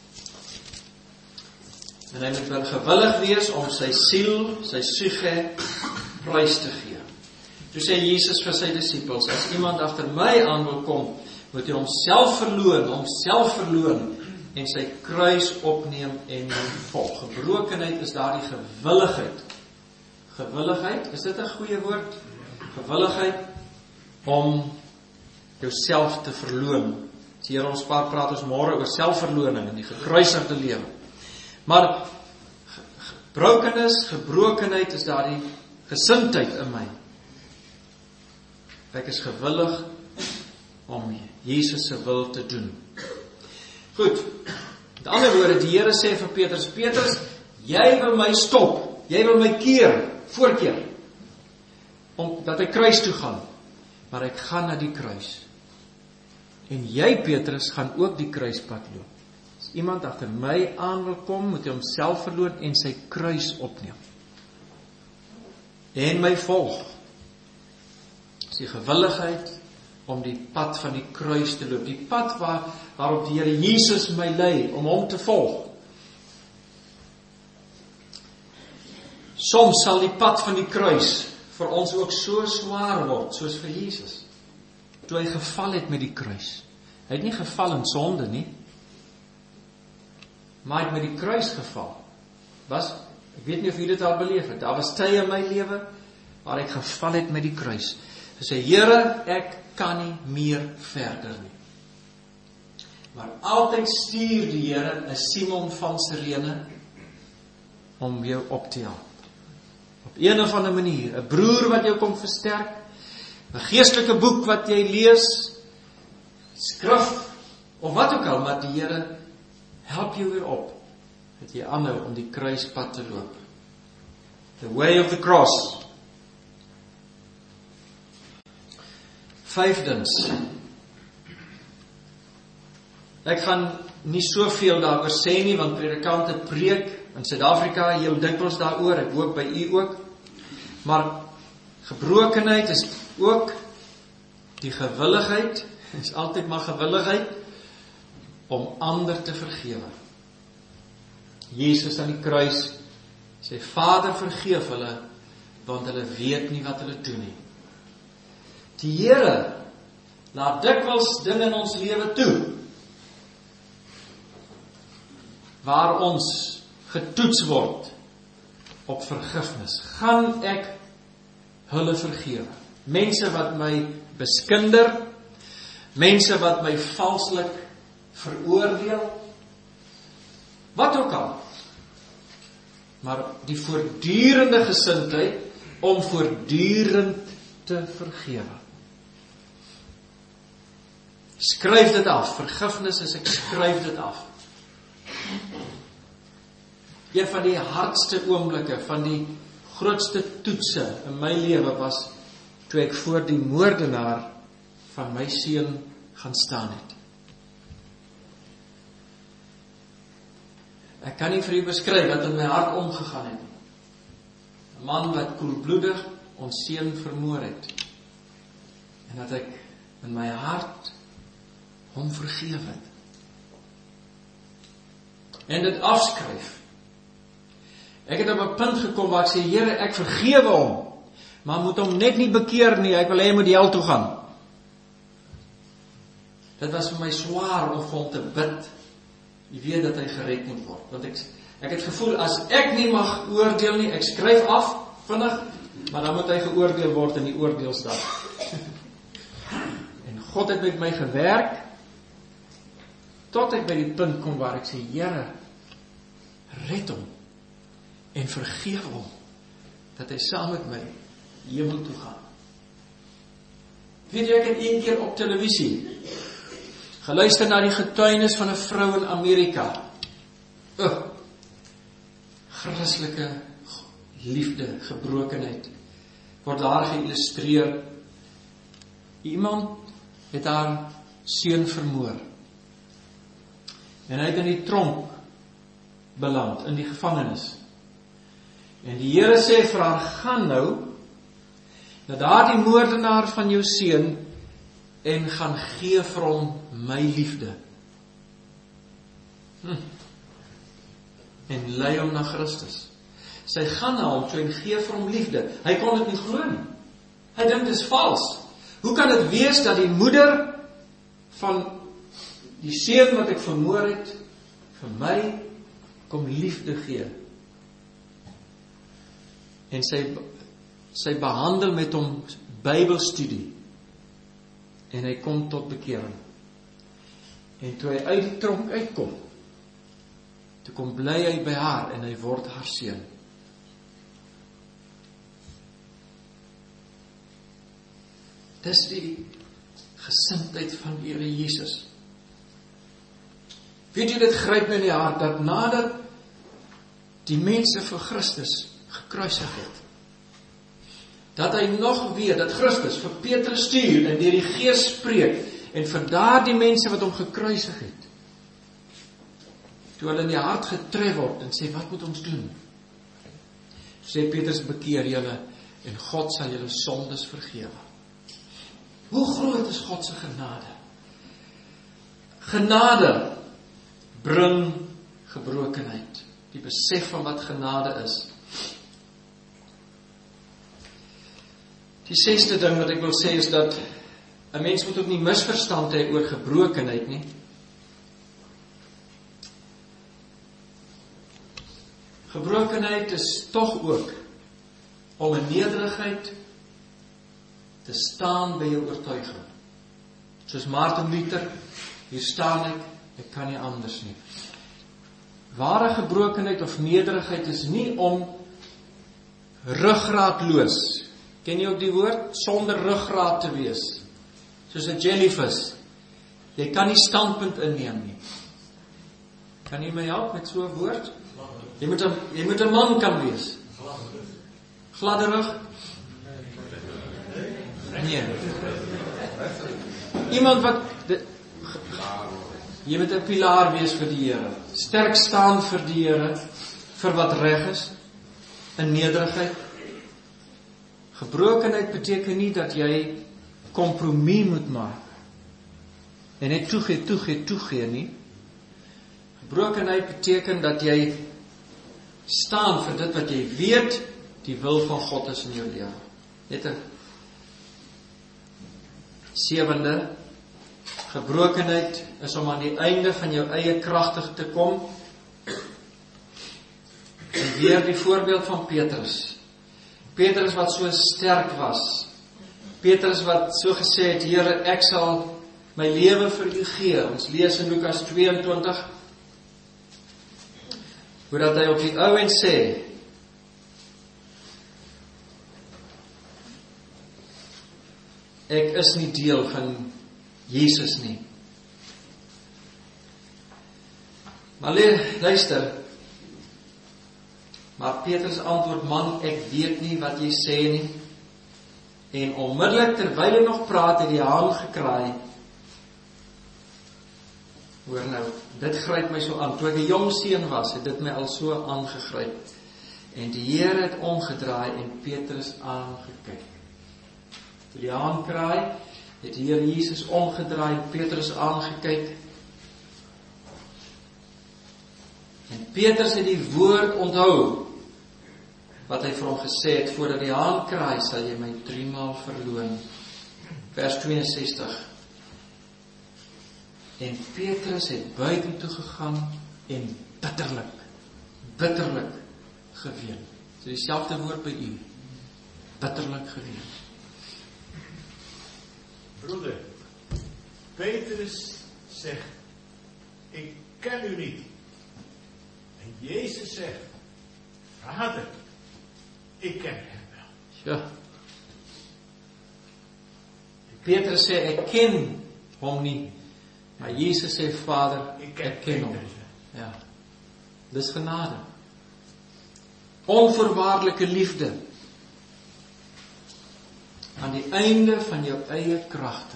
En hy moet wel gewillig wees om sy siel, sy psyche, prys te gee. Toe sê Jesus vir sy disippels, as iemand agter my aan wil kom, moet hy homself verloon, homself verloon, en sy kruis opneem en my volg. Gebrokenheid is daardie gewilligheid. Gewilligheid, is dit 'n goeie woord? Gewilligheid om jouself te verloon. Die Here ons praat ons môre oor selfverloning en die gekruisigde lewe. Maar gebrokenis, gebrokenheid is daardie gesindheid in my. Ek is gewillig om Jesus se wil te doen. Goed, met ander woorde, die Here sê vir Petrus, Petrus, jy wil my stop, jy wil my keer, voorkeer, om dat ek kruis toe gaan, maar ek gaan na die kruis. En jy, Petrus, gaan ook die kruispad loop. As iemand agter my aan wil kom, moet hy homself verloon en sy kruis opneem. En my volg. Dis die gewilligheid om die pad van die kruis te loop. Die pad waar, waarop die Here Jesus my lei, om hom te volg. Soms sal die pad van die kruis vir ons ook so swaar word, soos vir Jesus. Toe hy geval het met die kruis. Hy het nie geval in sonde nie, maar hy het met die kruis geval. Was, ek weet nie of jy dit al beleef het, daar was tye in my lewe, waar ek geval het met die kruis. Hy sê, Here, ek kan nie meer verder nie. Maar altyd stuur die Here 'n Simon van Sirene om jou op te help. Op een of ander manier, 'n broer wat jou kom versterk, 'n geestelike boek wat jy lees, skrif, of wat ook al, maar die Here help jou weer op, dat jy aanhou om die kruispad te loop. The way of the cross. Vyfdens, ek gaan nie soveel daaroor sê nie, want predikante preek in Suid-Afrika heel dikwels daaroor, ek hoop by u ook, maar gebrokenheid is ook die gewilligheid, is altyd maar gewilligheid, om ander te vergewe. Jesus aan die kruis sê, Vader, vergeef hulle, want hulle weet nie wat hulle doen nie. Die Here laat dikwels dinge in ons lewe toe, waar ons getoets word op vergifnis. Gaan ek hulle vergewe? Mense wat my beskinder, mense wat my valslik veroordeel, wat ook al. Maar die voortdurende gesindheid om voortdurend te vergewe. Skryf dit af, vergifnis is ek skryf dit af. Een van die hardste oomblikke, van die grootste toetse in my lewe was, toe ek voor die moordenaar van my seun gaan staan het. Ek kan nie vir u beskryf wat in my hart omgegaan het. 'n Man wat koelbloedig ons seun vermoor het. En dat ek in my hart hom vergeef het. En dit afskryf. Ek het op 'n punt gekom waar ek sê, Here, ek vergewe hom, maar moet hom net nie bekeer nie, ek wil hê hy moet die hel toe gaan. Dit was vir my swaar om vir hom te bid, jy weet dat hy gered moet word, want ek, ek het gevoel, as ek nie mag oordeel nie, ek skryf af, vinnig, maar dan moet hy geoordeel word in die oordeelsdag. En God het met my gewerk, tot ek by die punt kom waar ek sê, Here, red hom, en vergeef hom, dat hy saam met my hemel toe gaan. Weet jy, ek het een keer op televisie geluister na die getuienis van 'n vrou in Amerika. Uh, Christelike liefde, gebrokenheid, word daar geïllustreer. Iemand het haar seun vermoor. En hy het in die tronk beland, in die gevangenis. En die Here sê vir haar, gaan nou, dat daar die moordenaar van jou seun, en gaan gee vir hom my liefde. Hm. En lei hom na Christus. Sy gaan na hom toe en gee vir hom liefde. Hy kon dit nie glo nie. Hy dink dit is vals. Hoe kan dit wees dat die moeder van die seun wat ek vermoor het, vir my kom liefde gee? En sy, sy behandel met hom Bybelstudie. En hy kom tot bekering. En toe hy uit die tronk uitkom, toe kom bly hy by haar en hy word haar seun. Dis die gesindheid van die Here Jesus. Weet jy, dit gryp my in die hart, dat nadat die mense vir Christus gekruisig het, dat hy nog weer, dat Christus vir Petrus stuur en deur die Gees spreek, en vir daardie mense wat hom gekruisig het, toe hulle in die hart getref word, en sê, wat moet ons doen? Sê Petrus, bekeer julle, en God sal julle sondes vergewe. Hoe groot is God se genade? Genade bring gebrokenheid, die besef van wat genade is. Die sesde ding wat ek wil sê is dat 'n mens moet ook nie misverstand hê oor gebrokenheid nie. Gebrokenheid is tog ook om in nederigheid te staan by jou oortuiging. Soos Martin Luther, hier staan ek, ek kan nie anders nie. Ware gebrokenheid of nederigheid is nie om ruggraatloos, ken jy ook die woord? Sonder ruggraat te wees. Soos 'n jellyfish. Jy kan nie standpunt inneem nie. Kan jy my help met so 'n woord? Jy moet 'n jy moet 'n man kan wees. Gladderig? Nee. Iemand wat de, jy moet 'n pilaar wees vir die Here. Sterk staan vir die Here, vir wat reg is, in nederigheid. Gebrokenheid beteken nie dat jy kompromie moet maak en net toegee, toegee, toegee nie. Gebrokenheid beteken dat jy staan vir dit wat jy weet die wil van God is in jou lewe. Net 'n sewende, gebrokenheid is om aan die einde van jou eie kragtig te kom. En weer die voorbeeld van Petrus. Petrus wat so sterk was. Petrus wat so gesê het, Here, ek sal my lewe vir U gee. Ons lees in Lukas tweeëntwintig, hoe dat hy op die ou en sê, ek is nie deel van Jesus nie. Maar luister, maar Petrus antwoord, man, ek weet nie wat jy sê nie. En onmiddellik terwyl hy nog praat, het die haan gekraai. Hoor nou, dit gryp my so aan. Toe ek 'n jong seun was, het dit my al so aangegryp. En die Here het omgedraai en Petrus aangekyk. Toe die haan kraai, het die Here Jesus omgedraai en Petrus aangekyk. En Petrus het die woord onthou wat hy vir hom gesê het, voordat die haan kraai, sal jy my driemaal verloon. Vers tweeënsestig. En Petrus het buitentoe gegaan en bitterlik, bitterlik geween. So dieselfde woord by u. Bitterlik geween. Broeder, Petrus zegt, ik ken u niet. En Jezus zegt, Vader, ik ken hem wel. Ja. Petrus sê, ek ken hom nie. Maar Jesus sê, Vader, Ik ken, ek ken hom. Petrus. Ja. Dis genade. Onvoorwaardelike liefde. Aan die einde van jou eie kragte.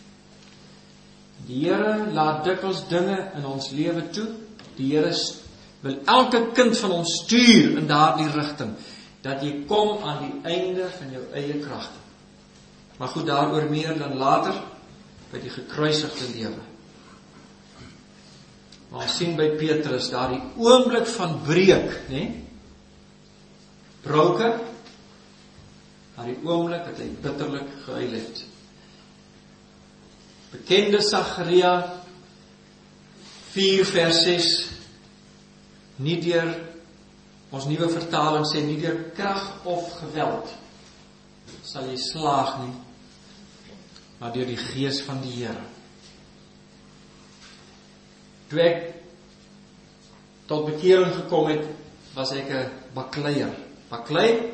Die Here laat dikwels dinge in ons lewe toe. Die Here wil elke kind van ons stuur in daardie rigting, dat jy kom aan die einde van jou eie kragte. Maar goed, daaroor meer dan later, by die gekruisigde lewe. Maar ons sien by Petrus, daar die oomblik van breek, né? Broke, daar die oomblik dat hy bitterlik gehuil het. Bekende Sagaria vier vers ses, nie deur, ons nuwe vertaling sê, nie deur krag of geweld sal jy slaag nie, maar deur die Gees van die Here. Toe ek tot bekering gekom het, was ek 'n bakleier. Baklei,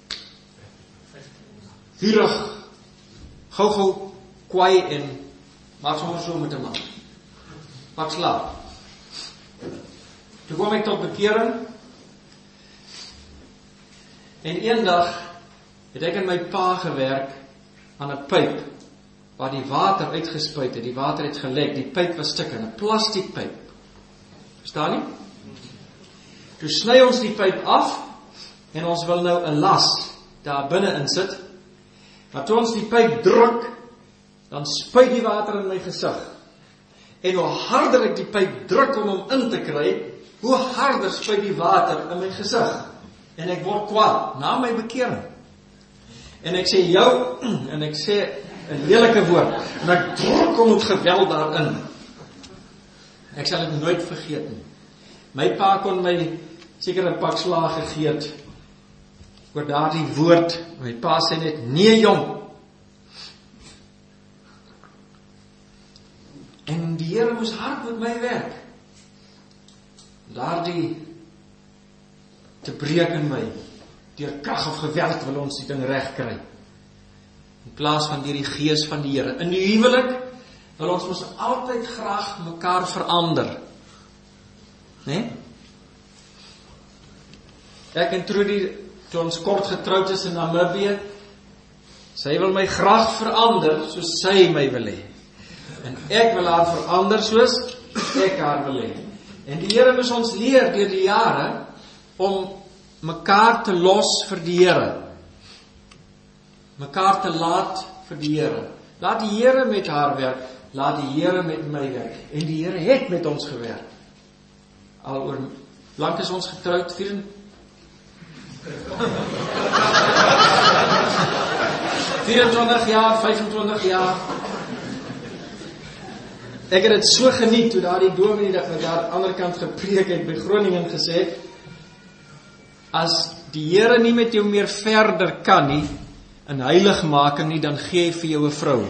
vurig, gou-gou kwaai en maak sommer so met 'n man. Pak slaap. Toe kom ek tot bekering, en eendag het ek in my pa gewerk aan 'n pyp waar die water uitgespuit het, die water het gelek, die pyp was stuk, 'n plastiekpyp. Verstaan nie? Toe sny ons die pyp af en ons wil nou 'n las daar binne insit. Maar toe ons die pyp druk, dan spuit die water in my gesig. En hoe harder ek die pyp druk om hom in te kry, hoe harder spuit die water in my gesig. En ek word kwaad na my bekering. En ek sê jou, en ek sê 'n lelike woord, en ek druk hom met geweld daarin. Ek sal dit nooit vergeet nie. My pa kon my seker 'n pak slaag gegee het oor daardie woord. My pa sê net, nee jong. En die Here moes hard met my werk. Daardie te breek in my. Deur krag of geweld wil ons die ding reg kry. In plaas van deur die Gees van die Here. In die huwelik wil ons mos altyd graag mekaar verander. Né? Ek en Trudy, toe ons kort getroud is in Namibië, sy wil my graag verander soos sy my wil hê. En ek wil haar verander soos ek haar wil hê. En die Here moes ons leer deur die jare om mekaar te los vir die Here. Mekaar te laat vir die Here. Laat die Here met haar werk, laat die Here met my werk. En die Here het met ons gewerk. Al oor lank is ons getroud, vierentwintig jaar, vyfentwintig jaar. Ek het dit so geniet toe daar die dominee dat wat daar aan die ander kant gepreek het by Groningen gesê het, as die Here nie met jou meer verder kan nie, in heiligmaking nie, dan gee hy vir jou 'n vrou.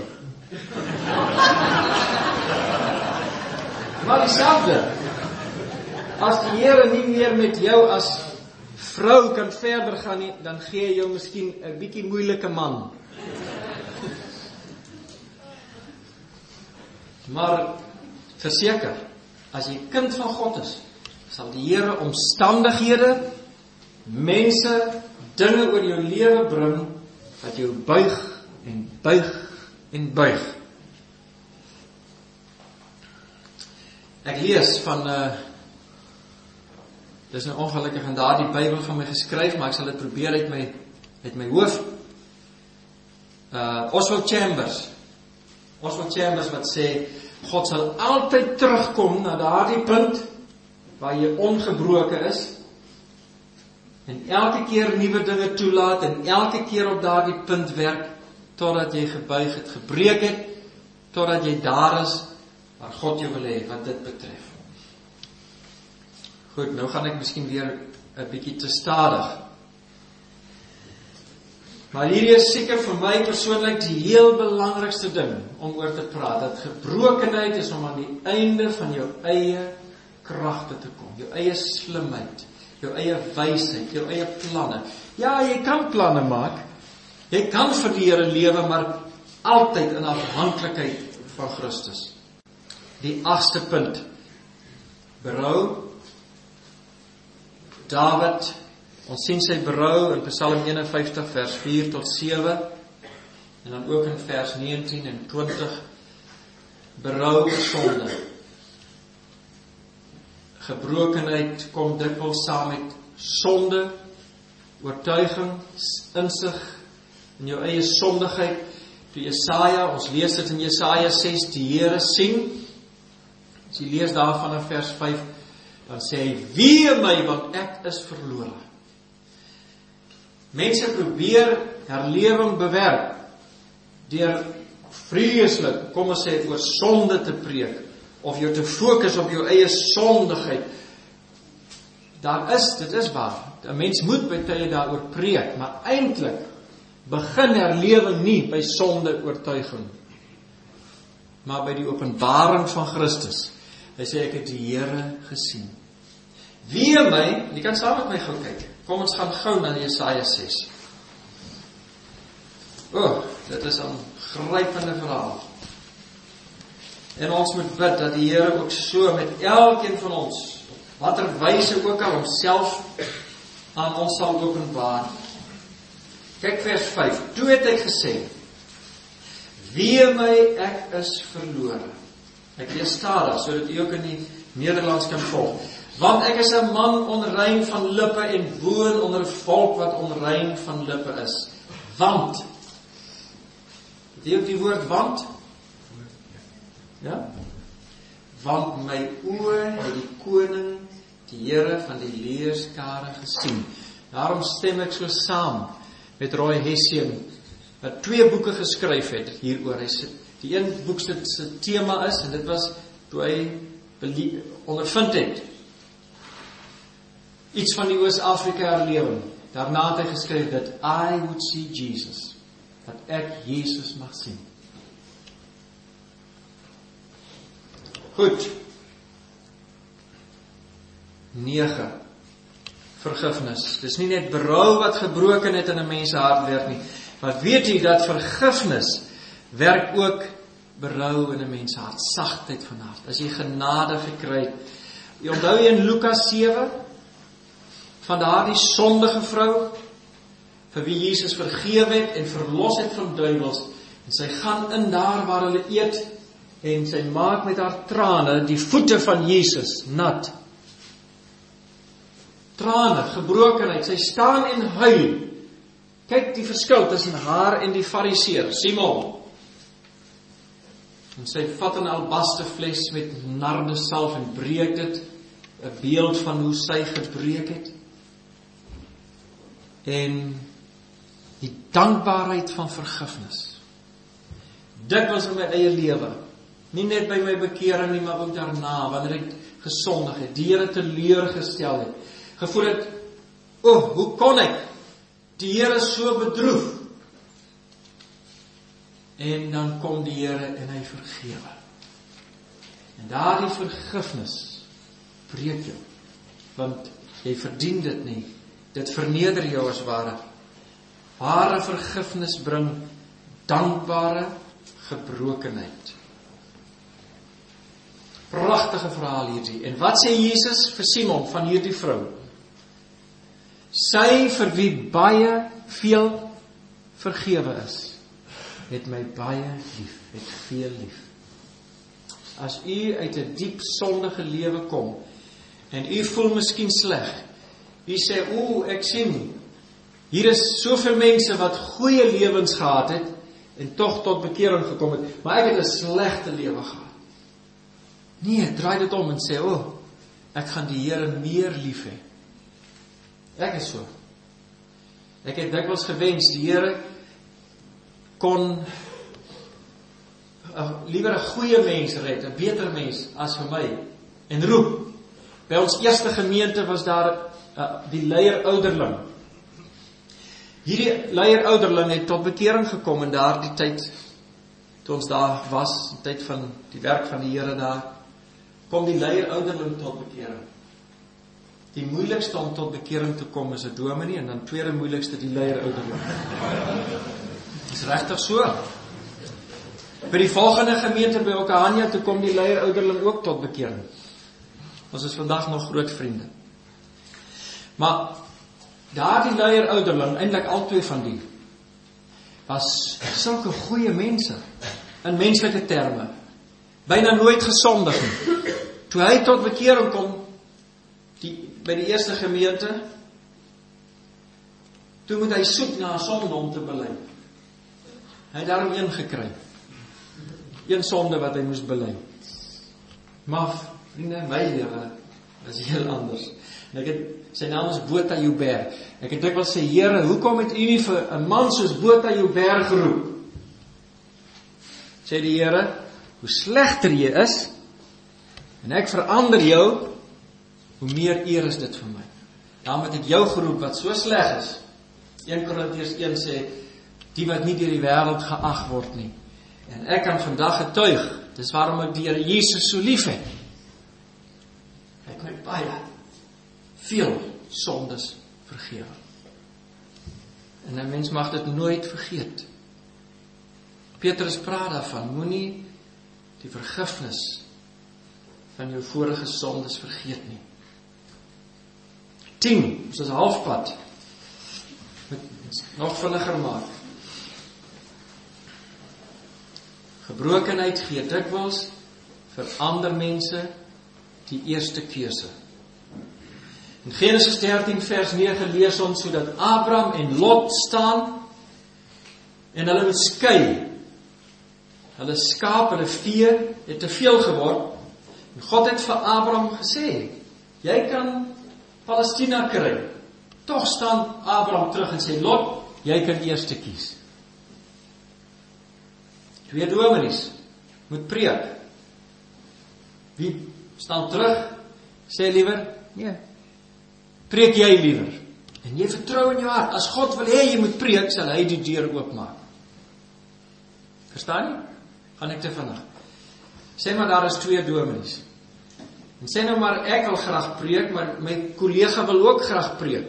Maar dieselfde, as die Here nie meer met jou as vrou kan verder gaan nie, dan gee hy jou miskien 'n bietjie moeilike man. Maar verseker, as jy kind van God is, sal die Here omstandighede, mense, dinge oor jou lewe bring, wat jou buig en buig en buig. Ek lees van, uh, dis nou ongelukkig in daardie Bybel van my geskryf, maar ek sal dit probeer uit my, uit my hoof. Uh, Oswald Chambers, Oswald Chambers wat sê, God sal altyd terugkom na daardie punt, waar jy ongebroken is, En elke keer nuwe dinge toelaat en elke keer op daardie punt werk totdat jy gebuig het, gebreek het, totdat jy daar is waar God jou wil hê wat dit betref. Goed, nou gaan ek miskien weer 'n bietjie te stadig. Maar hierdie is seker vir my persoonlik die heel belangrikste ding om oor te praat, dat gebrokenheid is om aan die einde van jou eie kragte te kom, jou eie slimheid, jou eie wysheid, jou eie planne. Ja, jy kan planne maak, jy kan vir die Here lewe, maar altyd in afhanklikheid van Christus. Die agste punt, berou. Dawid, ons sien sy berou in Psalm een en vyftig vers vier tot sewe, en dan ook in vers negentien en twintig, berou oor sonde. Gebrokenheid kom dikwels saam met sonde, oortuiging, insig in jou eie sondigheid. Toe Jesaja, ons lees dit in Jesaja ses, die Here sien, as jy lees daarvan in vers vyf, dan sê hy, wee my, want ek is verlore. Mense probeer herlewing bewerk, deur vreeslik, kom ons sê, oor sonde te preek, of jou te fokus op jou eie sondigheid. Daar is, dit is waar, 'n mens moet by tye daaroor preek, maar eintlik begin herlewing nie by sonde oortuiging, maar by die openbaring van Christus. Hy sê, ek het die Here gesien. Wee my, jy kan saam met my gaan kyk. Kom ons gaan gou na Jesaja ses. O, oh, dit is 'n grypende verhaal. En ons moet bid dat die Here ook so met elkeen van ons, watter wyse ook al, homself aan ons sal openbaar. Kyk vers vyf. Toe het ek gesê, wee my, ek is verlore. Ek lees stadig, sodat u ook in die Nederlands kan volg. Want ek is 'n man onrein van lippe en woon onder 'n volk wat onrein van lippe is. Want, het jy ook die woord want? Ja? Want my oë het die koning, die Here van die leerskare gesien. Daarom stem ek so saam met Roy Hession, wat twee boeke geskryf het hieroor. Hy sê, die een boek se tema is, en dit was toe hy ondervind het, iets van die Oos-Afrika herlewing. Daarna het hy geskryf dat I would see Jesus, dat ek Jesus mag sien. Goed. nege. Vergifnis. Dis nie net berou wat gebrokenheid in 'n mens se hart werk nie, maar weet jy dat vergifnis werk ook berou in 'n mens se hart, sagtheid van hart. As jy genade gekry het. Jy onthou jy in Lukas sewe van daardie sondige vrou vir wie Jesus vergewe het en verlos het van duiwels, en sy gaan in daar waar hulle eet en sy maak met haar trane die voete van Jesus nat. Trane, gebrokenheid, sy staan en huil. Kyk die verskil tussen haar en die Fariseer, Simon. En sy vat 'n albaste fles met nardesalf en breek dit, 'n beeld van hoe sy gebreek het. En die dankbaarheid van vergifnis. Dikwels in my eie lewe, nie net by my bekering nie, maar ook daarna, wanneer ek gesondig het, die Here teleurgestel het, gevoel het, o, oh, hoe kon ek die Here so bedroef? En dan kom die Here en hy vergewe. En daardie vergifnis breek jou, want jy verdien dit nie. Dit verneder jou as ware. Ware vergifnis bring dankbare gebrokenheid. Pragtige verhaal hierdie. En wat sê Jesus vir Simon van hierdie vrou? Sy vir wie baie veel vergewe is, het my baie lief, het veel lief. As u uit 'n diep sondige lewe kom, en u voel miskien sleg, u sê, o, ek sien, hier is soveel mense wat goeie lewens gehad het, en tog tot bekering gekom het, maar ek het 'n slegte lewe gehad. Nee, draai dit om en sê, o, ek gaan die Here meer lief hê. Ek is so. Ek het dikwels gewens, die Here kon uh, liewer 'n goeie mens red, 'n beter mens as vir my, en roep. By ons eerste gemeente was daar uh, die leier ouderling. Hierdie leier ouderling het tot bekering gekom in daardie tyd, toe ons daar was, die tyd van die werk van die Here daar, kom die leier ouderling tot bekering. Die moeilikste om tot bekering te kom is 'n dominee, en dan tweede moeilikste die leier ouderling. Dis regtig so. By die volgende gemeente by Okahania, toe kom die leier ouderling ook tot bekering. Ons is vandag nog groot vriende. Maar daar die leier ouderling, eintlik al twee van die, was sulke goeie mense, in menslike terme, byna nooit gesondig nie. Toe hy tot bekering kom, die, by die eerste gemeente, toe moet hy soek na 'n sonde om te bely. Hy het daarom een gekry. Een sonde wat hy moes bely. Maar, vriende, my lewe is heel anders. En ek het, sy naam is Botha Joubert. Ek het dikwels sê, Here, hoekom het u nie vir 'n man soos Botha Joubert geroep? Sê die Here, hoe slegter jy is, en ek verander jou, hoe meer eer is dit vir my. Daarom het ek jou geroep wat so sleg is. Eerste Korintiërs een sê, die wat nie deur die wêreld geag word nie. En ek kan vandag getuig, dis waarom ek die Here Jesus so lief het. Hy het my baie, veel sondes vergewe. En 'n mens mag dit nooit vergeet. Petrus praat daarvan, moenie die vergifnis van jou vorige sondes vergeet nie. tien, ons is halfpad. Moet nog vinniger maak. Gebrokenheid gee dikwels vir ander mense die eerste keuse. In Genesis dertien vers nege lees ons sodat Abraham en Lot staan en hulle moet skei. Hulle skaap, hulle vee het te veel geword. En God het vir Abraham gesê, jy kan Palestina kry. Tog staan Abraham terug en sê, Lot, jy kan eers te kies. Twee dominees moet preek. Wie staan terug? Sê liewer, nee, preek jy liewer. En jy vertrou in jou hart, as God wil hê jy moet preek, sal hy die deur oopmaak. Verstaan jy? Gaan ek te vinnig. Sê maar daar is twee dominees. En sê nou maar, ek wil graag preek, maar my kollega wil ook graag preek.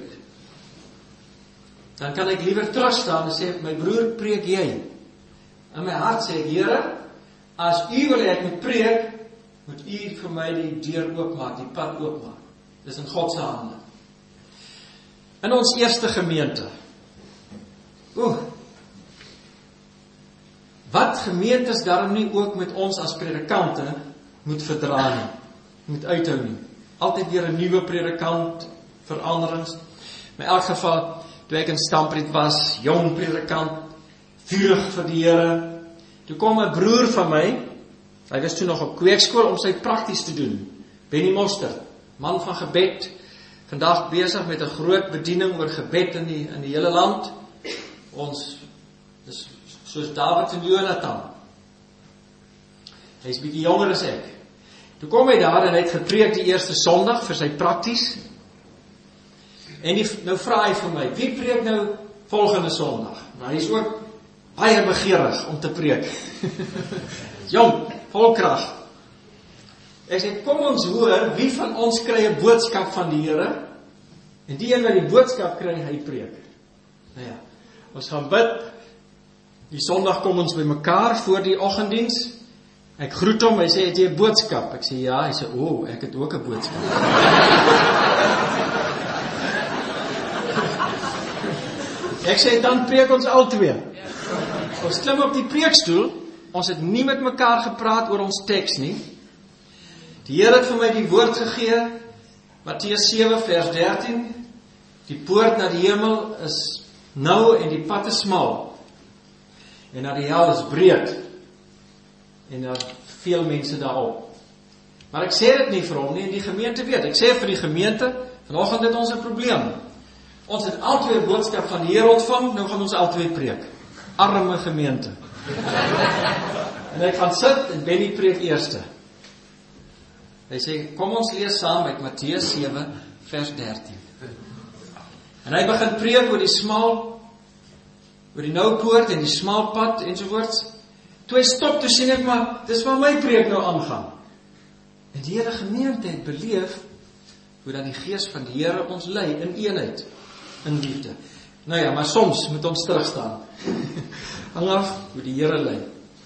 Dan kan ek liewer terugstaan en sê, my broer, preek jy. In my hart sê ek, Here, as u wil hê ek moet preek, moet u vir my die deur oopmaak, die pad oopmaak. Dis in God se hande. In ons eerste gemeente. Oeh. Wat gemeentes daarom nie ook met ons as predikante moet verdra nie, moet uithou nie. Altyd weer 'n nuwe predikant, veranderings. Maar in elk geval, toe ek in Stampriet was, jong predikant, vurig vir die Here. Toe kom 'n broer van my, hy was toe nog op kweekskool om sy prakties te doen. Benny Moster, man van gebed, vandag besig met 'n groot bediening oor gebed in die in die hele land. Ons dis soos David en Jonathan. Hy is bietjie jonger as ek. Toe kom hy daar en hy het gepreek die eerste Sondag vir sy prakties. En die, nou vra hy vir my, wie preek nou volgende Sondag? Nou hy is ook baie begeerig om te preek. Jong, vol krag. Ek sê, kom ons hoor, wie van ons kry 'n boodskap van die Here? En die een wat die boodskap kry, hy preek. Nou ja, ons gaan bid. Die Sondag kom ons by mekaar voor die oggenddiens. Ek groet hom, hy sê, het jy 'n boodskap? Ek sê, ja, hy sê, o, oh, ek het ook 'n boodskap. Ek sê, dan preek ons al twee. Ons klim op die preekstoel, ons het nie met mekaar gepraat oor ons teks nie. Die Here het vir my die woord gegee, Matteus sewe vers dertien, die poort na die hemel is nou en die pad is smal, en na die hel is breed, en daar veel mense daarop. Maar ek sê dit nie vir hom nie, en die gemeente weet, ek sê vir die gemeente, vanoggend het ons 'n probleem. Ons het altyd 'n boodskap van die Here ontvang, nou gaan ons altyd preek. Arme gemeente. En ek gaan sit en Benny preek eerste. Hy sê, kom ons lees saam uit Matteus sewe, vers dertien. En hy begin preek oor die smal, oor die nou poort en die smal pad ensovoorts. Toe hy stop, toe sien ek maar, dis waar my preek nou aangaan. En die hele gemeente het beleef hoe dat die Gees van die Here ons lei in eenheid, in liefde. Nou ja, maar soms moet ons terugstaan. Hang af hoe die Here lei.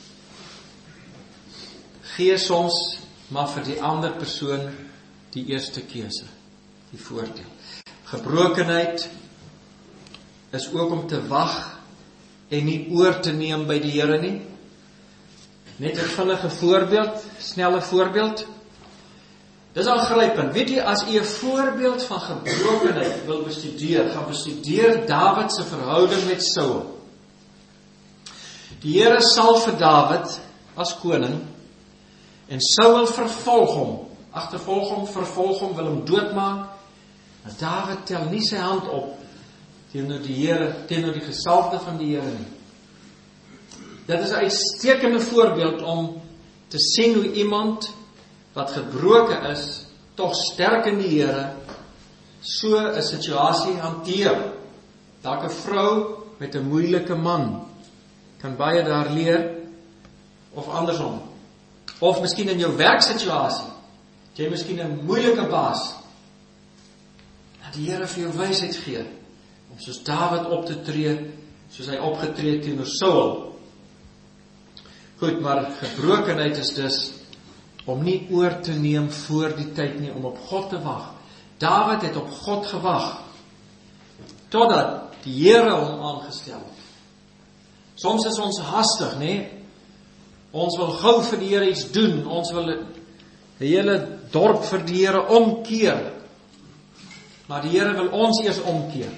Gee soms maar vir die ander persoon die eerste keuse, die voordeel. Gebrokenheid is ook om te wag en nie oor te neem by die Here nie. Net 'n vinnige voorbeeld, snelle voorbeeld. Dis aangrypend. Weet jy, as jy 'n voorbeeld van gebrokenheid wil bestudeer, gaan bestudeer Dawid se verhouding met Saul. Die Here sal vir Dawid as koning en Saul vervolg hom, agtervolg hom, vervolg hom, wil hom doodmaak. Maar Dawid tel nie sy hand op teenoor die Here, teenoor die gesalfde van die Here nie. Dit is 'n uitstekende voorbeeld om te sien hoe iemand wat gebroken is, tog sterk in die Here, so 'n situasie hanteer. Dalk 'n vrou met 'n moeilike man kan baie daar leer, of andersom. Of miskien in jou werksituasie, jy miskien 'n moeilike baas, dat die Here vir jou wysheid gee, om soos Dawid op te tree, soos hy opgetree het teenoor Saul. Goed, maar gebrokenheid is dus om nie oor te neem voor die tyd nie, om op God te wag. Dawid het op God gewag, totdat die Here hom aangestel het. Soms is ons hastig, nee? Ons wil gou vir die Here iets doen, ons wil die hele dorp vir die Here omkeer. Maar die Here wil ons eers omkeer.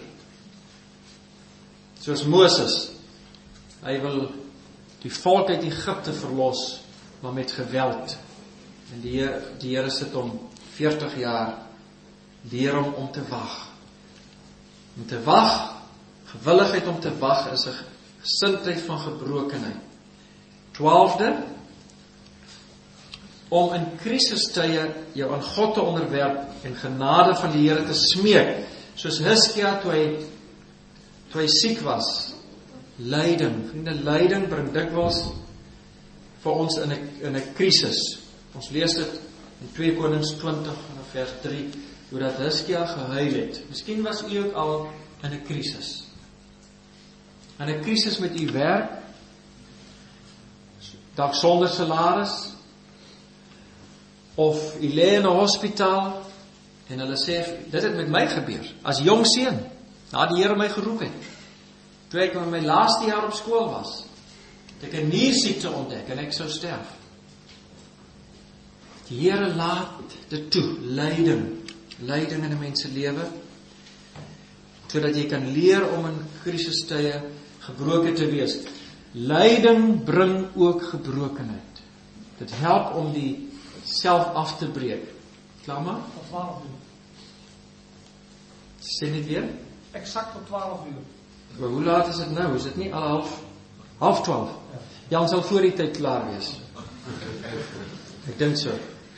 Soos Moses, hy wil die volk uit Egipte verlos, maar met geweld. En die Here, die Here sit hom veertig jaar, leer hom om te wag. Om te wag, gewilligheid om te wag, is 'n gesindheid van gebrokenheid. Twaalfde, om in krisistye jou aan God te onderwerp en genade van die Here te smeek, soos Hiskia toe hy, toe hy siek was. Lyding, vriende, lyding bring dikwels vir ons in 'n in 'n krisis. Ons lees dit in twee Konings twintig vers drie, hoe dat Hiskia gehuil het. Miskien was u ook al in 'n krisis. In 'n krisis met u werk, dalk sonder salaris, of u lê in 'n hospitaal en hulle sê, dit het met my gebeur, as jong seun, na die Here my geroep het. Toe ek in my laaste jaar op skool was, het ek 'n niersiekte ontdek en ek sou sterf. Die Here laat dit toe, lyding, lyding in 'n mens se lewe, sodat jy kan leer om in krisistye gebroken te wees. Lyding bring ook gebrokenheid. Dit help om die self af te breek. Klaar maar? Tot twaalf uur. Sê dit weer? Exact tot twaalf uur. Maar hoe laat is dit nou? Is dit nie al half, half twaalf? Ja, ons sal voor die tyd klaar wees. Ek dink so.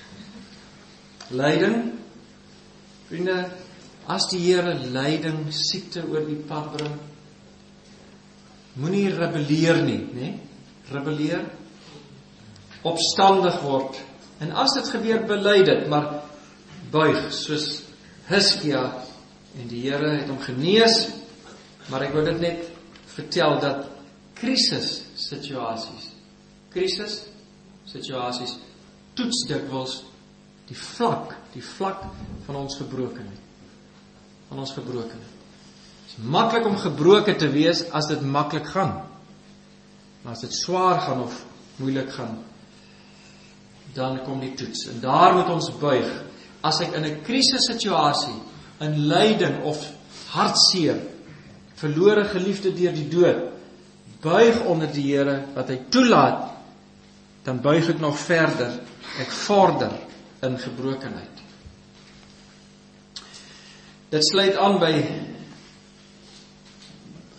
Lyding, vriende, as die Here lyding, siekte oor die pad bring, moenie rebelleer nie, né? Rebelleer, opstandig word. En as dit gebeur, bely dit, maar buig, soos Hiskia, en die Here het hom genees. Maar ek wil dit net vertel dat krisis situasies, krisis situasies toets dikwels die vlak, die vlak van ons gebrokenheid. Van ons gebrokenheid. Het is maklik om gebroken te wees as dit maklik gaan. Maar as dit swaar gaan of moeilik gaan, dan kom die toets. En daar moet ons buig. As ek in 'n krisis situasie, in lyding of hartseer, verlore geliefde deur die dood, buig onder die Here wat hy toelaat, dan buig ek nog verder, ek vorder in gebrokenheid. Dit sluit aan by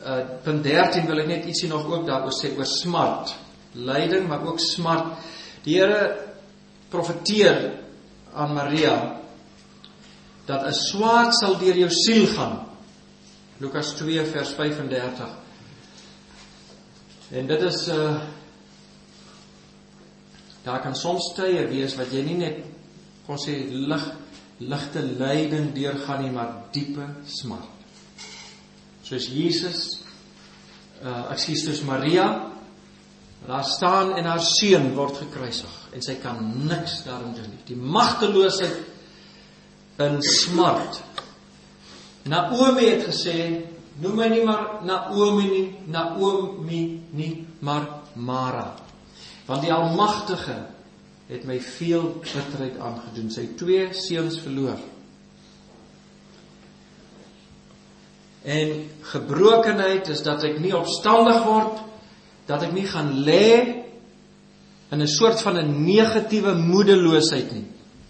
uh, punt dertien wil ek net ietsie nog ook daaroor sê, oor smart. Lyding, maar ook smart. Die Here profeteer aan Maria, dat 'n swaard sal deur jou siel gaan. Lukas twee vers vyf-en-dertig. En dit is, uh, daar kan soms tye wees, wat jy nie net, kon sê, lig, ligte lyding deurgaan nie, maar diepe smart. Soos Jesus, uh, ekskuus, soos Maria, daar staan en haar seun word gekruisig, en sy kan niks daarom doen nie. Die magteloosheid in smart. Naomi het gesê, noem my nie maar Naomi nie, Naomi nie, maar Mara. Want die Almagtige het my veel bitterheid aangedoen. Sy twee seuns verloor. En gebrokenheid is dat ek nie opstandig word, dat ek nie gaan lê in 'n soort van 'n negatiewe moedeloosheid nie.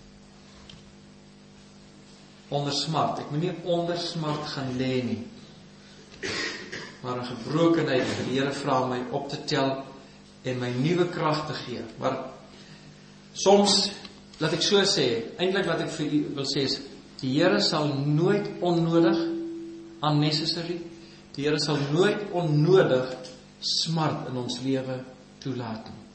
Onder smart. Ek moet nie onder smart gaan lê nie. Maar 'n gebrokenheid, die Here vra my op te tel en my nuwe krag te gee. Maar soms, laat ek so sê, eintlik wat ek vir u wil sê is, die Here sal nooit onnodig, unnecessary, die Here sal nooit onnodig smart in ons lewe toelaat nie.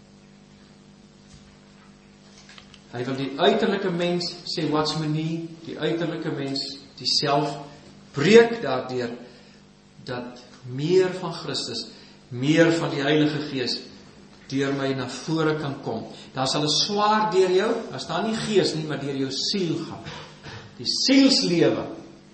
Hy wil die uiterlike mens, sê Watchman, die uiterlike mens, die self, breek daardeur, dat meer van Christus, meer van die Heilige Gees, deur my na vore kan kom. Daar sal 'n swaard deur jou, daar staan nie gees nie, maar deur jou siel gaan. Die sielslewe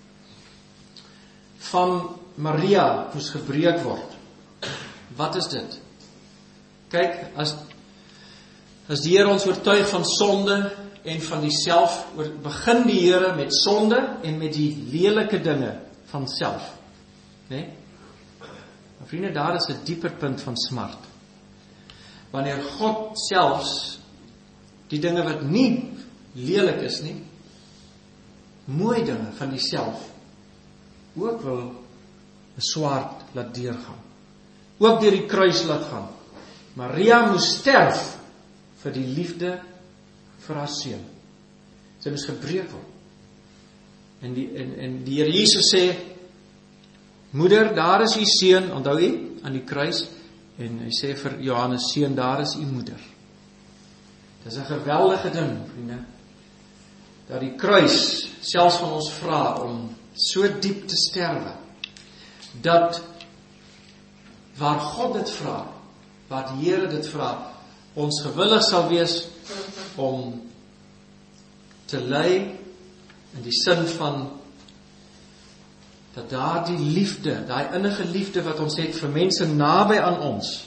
van Maria moes gebreek word. Wat is dit? Kyk, as As die Here ons oortuig van sonde en van die self, begin die Here met sonde en met die lelike dinge van self. Nee? Maar vriende, daar is 'n dieper punt van smart. Wanneer God selfs die dinge wat nie lelik is nie, mooi dinge van die self, ook wil 'n swaard laat deurgaan. Ook deur die kruis laat gaan. Maria moes sterf vir die liefde vir haar seun. Sy moes gebreek word. En die, en, en die Here Jesus sê, moeder, daar is u seun, onthou u, aan die kruis, en hy sê vir Johannes, seun, daar is u moeder. Dit is 'n geweldige ding, vriende, dat die kruis selfs van ons vra om so diep te sterwe, dat waar God dit vra, waar die Here dit vra, ons gewillig sal wees om te ly in die sin van dat daar die liefde, daai innige liefde wat ons het vir mense naby aan ons,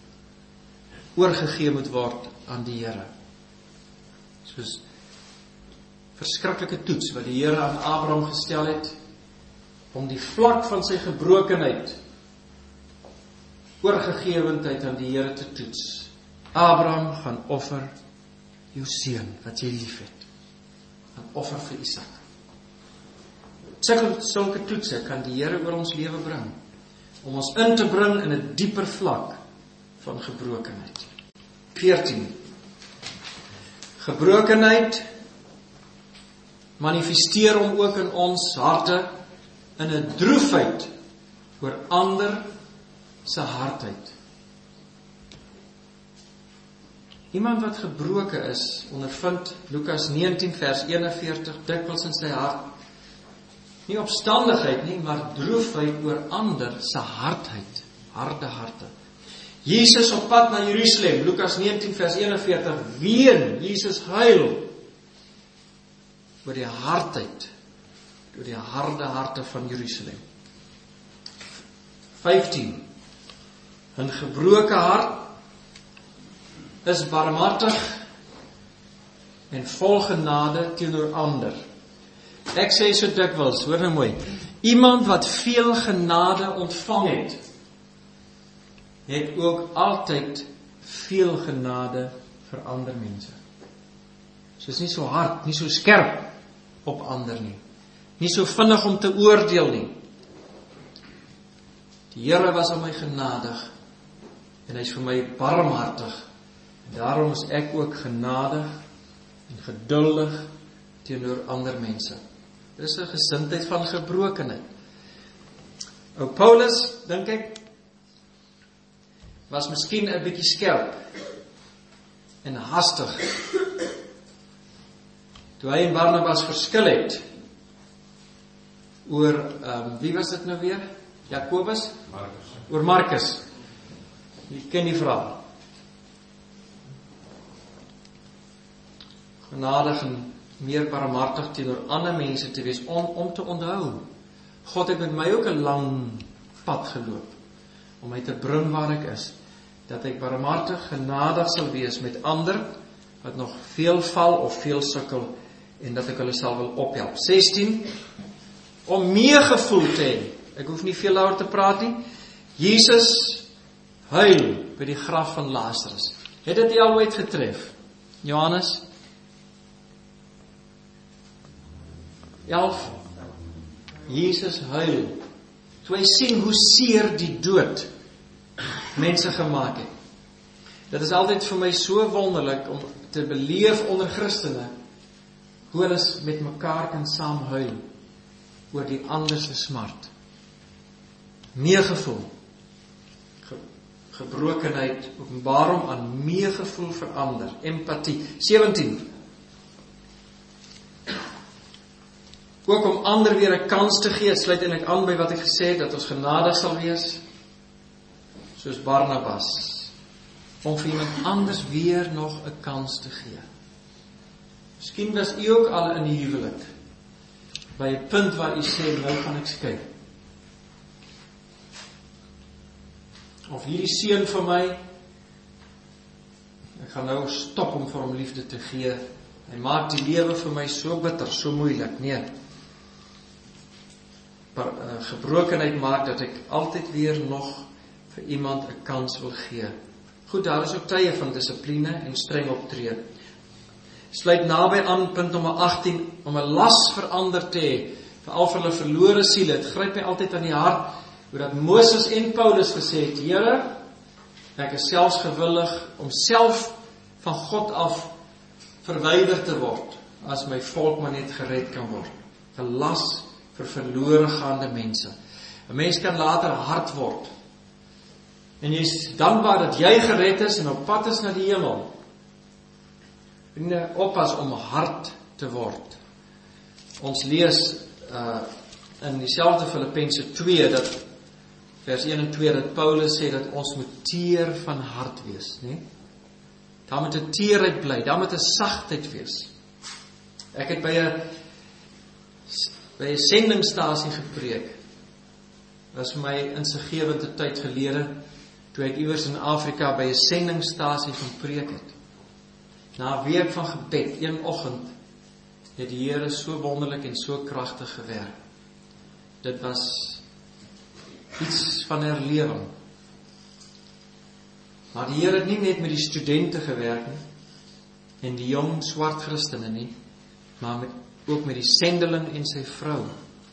oorgegee moet word aan die Here. Soos verskriklike toets wat die Here aan Abraham gestel het, om die vlak van sy gebrokenheid, oorgegewendheid aan die Here te toets. Abraham, gaan offer jou seun, wat jy lief het. Gaan offer vir Isak. Sulke, sulke toetse kan die Here oor ons lewe bring, om ons in te bring in 'n dieper vlak van gebrokenheid. veertien. Gebrokenheid manifesteer hom ook in ons harte in 'n droefheid oor ander se hardheid. Iemand wat gebroken is, ondervind Lukas negentien vers eenenveertig dikwels in sy hart, nie opstandigheid nie, maar droefheid oor ander se hardheid, harde harte. Jesus op pad na Jerusalem, Lukas negentien vers eenenveertig, ween, Jesus huil oor die hardheid, oor die harde harte van Jerusalem. vyftien. 'n gebroke hart is barmhartig en vol genade teenoor ander. Ek sê so dikwels, hoor nou mooi, iemand wat veel genade ontvang het, het ook altyd veel genade vir ander mense. So is nie so hard, nie so skerp op ander nie. Nie so vinnig om te oordeel nie. Die Here was aan my genadig, en hy is vir my barmhartig. En daarom is ek ook genadig en geduldig teenoor ander mense. Dis 'n gesindheid van gebrokenheid. Ou Paulus, dink ek, was miskien 'n bietjie skerp en hastig toe hy en Barnabas verskil het oor, um, wie was dit nou weer? Jakobus? Markus. Oor Markus. Jy ken die verhaal. Genadig en meer barmhartig teenoor ander mense te wees, om, om te onthou. God het met my ook 'n lang pad geloop, om my te bring waar ek is, dat ek barmhartig, genadig sal wees met ander, wat nog veel val of veel sukkel, en dat ek hulle sal wil ophelp. sestien, om meegevoel te hê, ek hoef nie veel daaroor te praat nie, Jesus huil by die graf van Lazarus. Het dit al ooit getref? Johannes elf, Jesus huil, toe hy sien hoe seer die dood mense gemaak het. Dit is altyd vir my so wonderlik om te beleef onder Christene, hoe hulle met mekaar kan saam huil oor die ander se smart. Meegevoel, Ge, gebrokenheid, openbaar hom aan meegevoel vir ander, empatie. sewentien, ook om ander weer 'n kans te gee, sluit eintlik aan by wat ek gesê het, dat ons genadig sal wees, soos Barnabas, om vir iemand anders weer nog 'n kans te gee. Miskien was u ook al in die huwelik, by 'n punt waar u sê, nou gaan ek skei. Of hierdie seun vir my, ek gaan nou stop om vir hom liefde te gee, hy maak die lewe vir my so bitter, so moeilik, nee. Maar uh, gebrokenheid maak dat ek altyd weer nog vir iemand 'n kans wil gee. Goed, daar is ook tye van dissipline en streng optree. Sluit naby aan punt nommer agttien, om 'n las vir ander te hê, veral vir hulle verlore siele. Het gryp my altyd aan die hart, hoe dat Moses en Paulus gesê het, Here, ek is selfs gewillig om self van God af verwyder te word, as my volk maar net gered kan word. 'n Las vir verlore gaande mense. 'n Mens kan later hard word, en jy is dankbaar dat jy gered is en op pad is na die hemel. Vriende, oppas om hard te word. Ons lees uh, in dieselfde Filippense twee, dat vers een en twee, dat Paulus sê dat ons moet teer van hart wees, nee? Daar moet 'n teerheid bly, daar moet 'n sagtheid wees. Ek het by 'n by 'n sendingstasie gepreek. Dit was vir my insiggewende tyd gelede, toe ek iewers in Afrika by 'n sendingstasie gaan preek het. Na 'n week van gebed, een oggend, het die Here so wonderlik en so kragtig gewerk. Dit was iets van herlewing. Maar die Here het nie net met die studente gewerk nie, en die jong swart Christene nie, maar met, ook met die sendeling en sy vrou.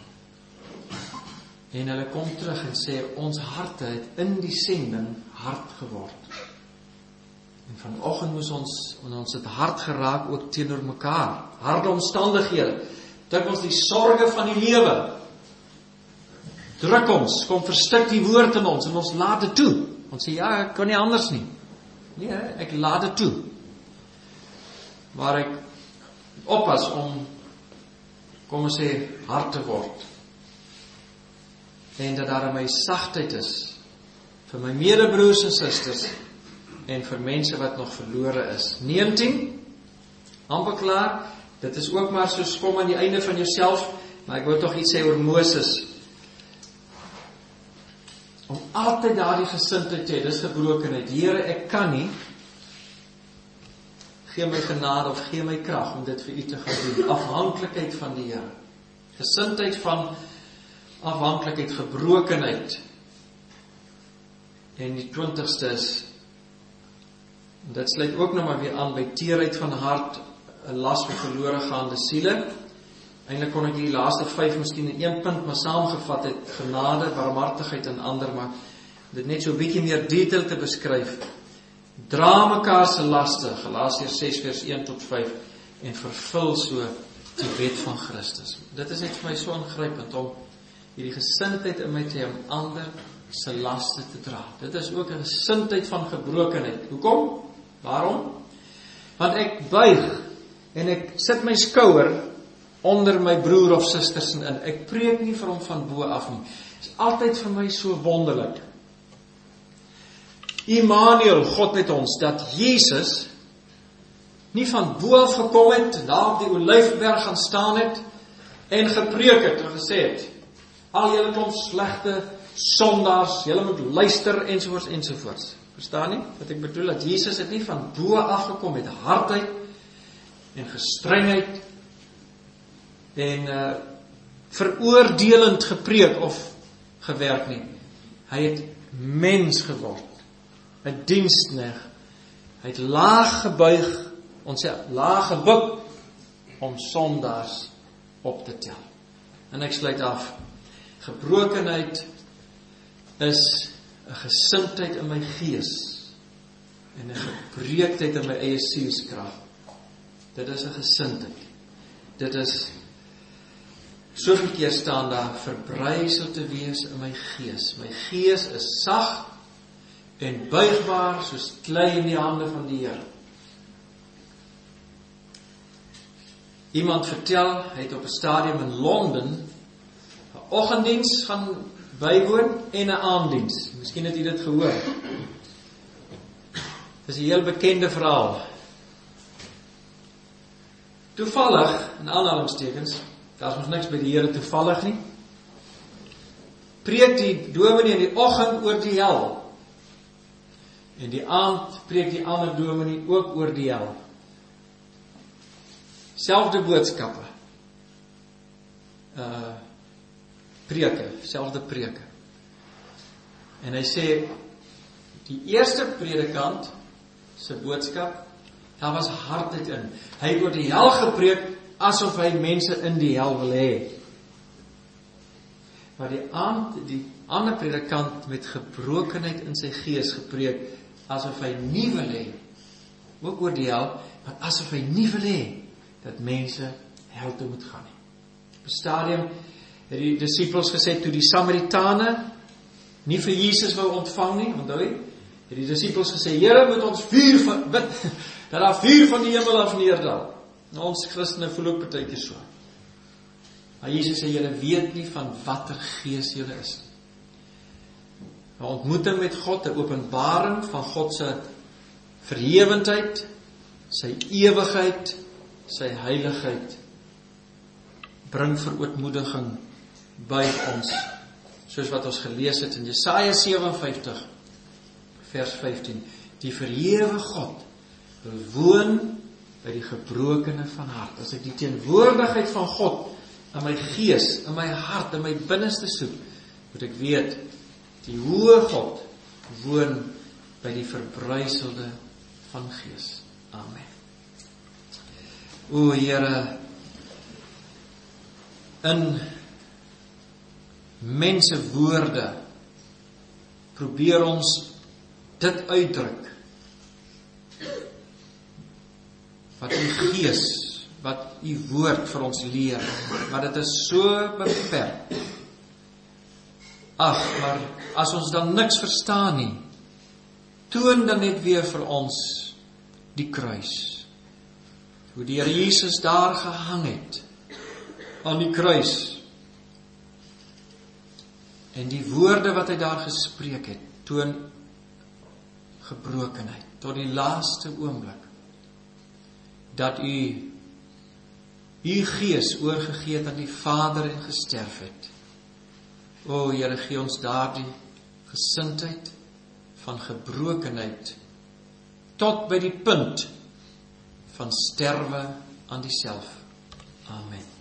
En hulle kom terug en sê, ons harte het in die sending hard geword. En vanoggend moes ons, en ons het hard geraak ook teenoor mekaar. Harde omstandighede. Dit ons die sorge van die lewe. Druk ons, kom verstik die woord in ons, en ons laat dit toe. Ons sê, ja, ek kan nie anders nie. Nee, ek laat dit toe. Maar ek oppas om, kom ons sê, hard te word. En dat daar in my sagtheid is, vir my medebroers en susters, en vir mense wat nog verlore is. negentien, amper klaar, dit is ook maar so kom aan die einde van jouself, maar ek wil tog iets sê oor Moses. Om altyd daardie gesindheid te hê, dis gebrokenheid. Here, ek kan nie, gee my genade of gee my krag om dit vir u te gaan doen. Afhanklikheid van die Here. Gesindheid van afhanklikheid, gebrokenheid. En die twintigste is, dit sluit ook nog maar weer aan by teerheid van hart, 'n las vir verlore gaande siele. Eintlik kon ek die laaste vyf miskien in een punt maar saamgevat het, genade, barmhartigheid en ander, maar dit net so 'n bietjie meer detail te beskryf. Dra mekaar se laste, Galasiërs ses vers een tot vyf, en vervul so die wet van Christus. Dit is net vir my so aangrypend om hierdie gesindheid in my te hê om ander se laste te dra. Dit is ook 'n gesindheid van gebrokenheid. Hoekom? Waarom? Want ek buig en ek sit my skouer onder my broer of susters in. Ek preek nie vir hom van bo af nie. Dit is altyd vir my so wonderlik. Immanuel, God met ons, dat Jesus nie van bo af gekom het, daar op die Olyfberg gaan staan het en gepreek het en gesê het, al julle klomp slegte sondaars, julle moet luister ensovoorts ensovoorts. Verstaan nie? Wat ek bedoel, dat Jesus het nie van bo af gekom met hardheid en gestrengheid en uh, veroordelend gepreek of gewerk nie. Hy het mens geword, 'n diensknegt. Hy het laag gebuig, ons sê laag gebuk om sondaars op te tel. En ek sluit af. Gebrokenheid is 'n gesindheid in my gees en 'n gebreekheid in my eie sielskrag. Dit is 'n gesindheid. Dit is soveel keer staan daar verbrysel te wees in my gees. My gees is sag en buigbaar soos klei in die hande van die Here. Iemand vertel, hy het op 'n stadium in Londen 'n oggenddiens gaan bywoon en 'n aanddiens. Miskien het u dit gehoor. Dit is 'n heel bekende verhaal. Toevallig, in aanhalingstekens, daar is ons niks by die Here toevallig nie, preek die dominee in die oggend oor die hel. En die aand preek die ander dominee ook oor die hel. Selfde boodskappe. Uh, preke, selfde preke. En hy sê, die eerste predikant se boodskap, daar was hardheid in. Hy het oor die hel gepreek, asof hy mense in die hel wil hê. Maar die aand, die ander predikant met gebrokenheid in sy gees gepreek, asof hy nie wil hê, ook oor die hel, maar asof hy nie wil hê, dat mense hel toe moet gaan nie. Op 'n stadium het die disippels gesê, toe die Samaritane nie vir Jesus wou ontvang nie, onthou jy, het die disippels gesê, Here, moet ons vuur van, bid, dat daar vuur van die hemel af neerdal. Nou, ons Christene voel ook partykeer so. Maar Jesus sê, julle weet nie van watter gees julle is. 'n Ontmoeting met God, 'n openbaring van God se verhewendheid, sy ewigheid, sy heiligheid, bring verootmoediging by ons, soos wat ons gelees het in Jesaja vyf sewe vyftig, vers vyftien. Die verhewe God wil woon by die gebrokene van hart. As ek die teenwoordigheid van God in my gees, in my hart, in my binneste soek, moet ek weet, die hoë God woon by die verbryselde van gees. Amen. O Here, in mense woorde probeer ons dit uitdruk wat u gees, wat u woord vir ons leer, maar dit is so beperk. Ag, maar as ons dan niks verstaan nie, toon dan net weer vir ons die kruis. Hoe die Here Jesus daar gehang het, aan die kruis. En die woorde wat hy daar gespreek het, toon gebrokenheid, tot die laaste oomblik, dat u, u gees oorgegee het aan die Vader en gesterf het. O Here, gee ons daardie gesindheid van gebrokenheid, tot by die punt van sterwe aan die self. Amen.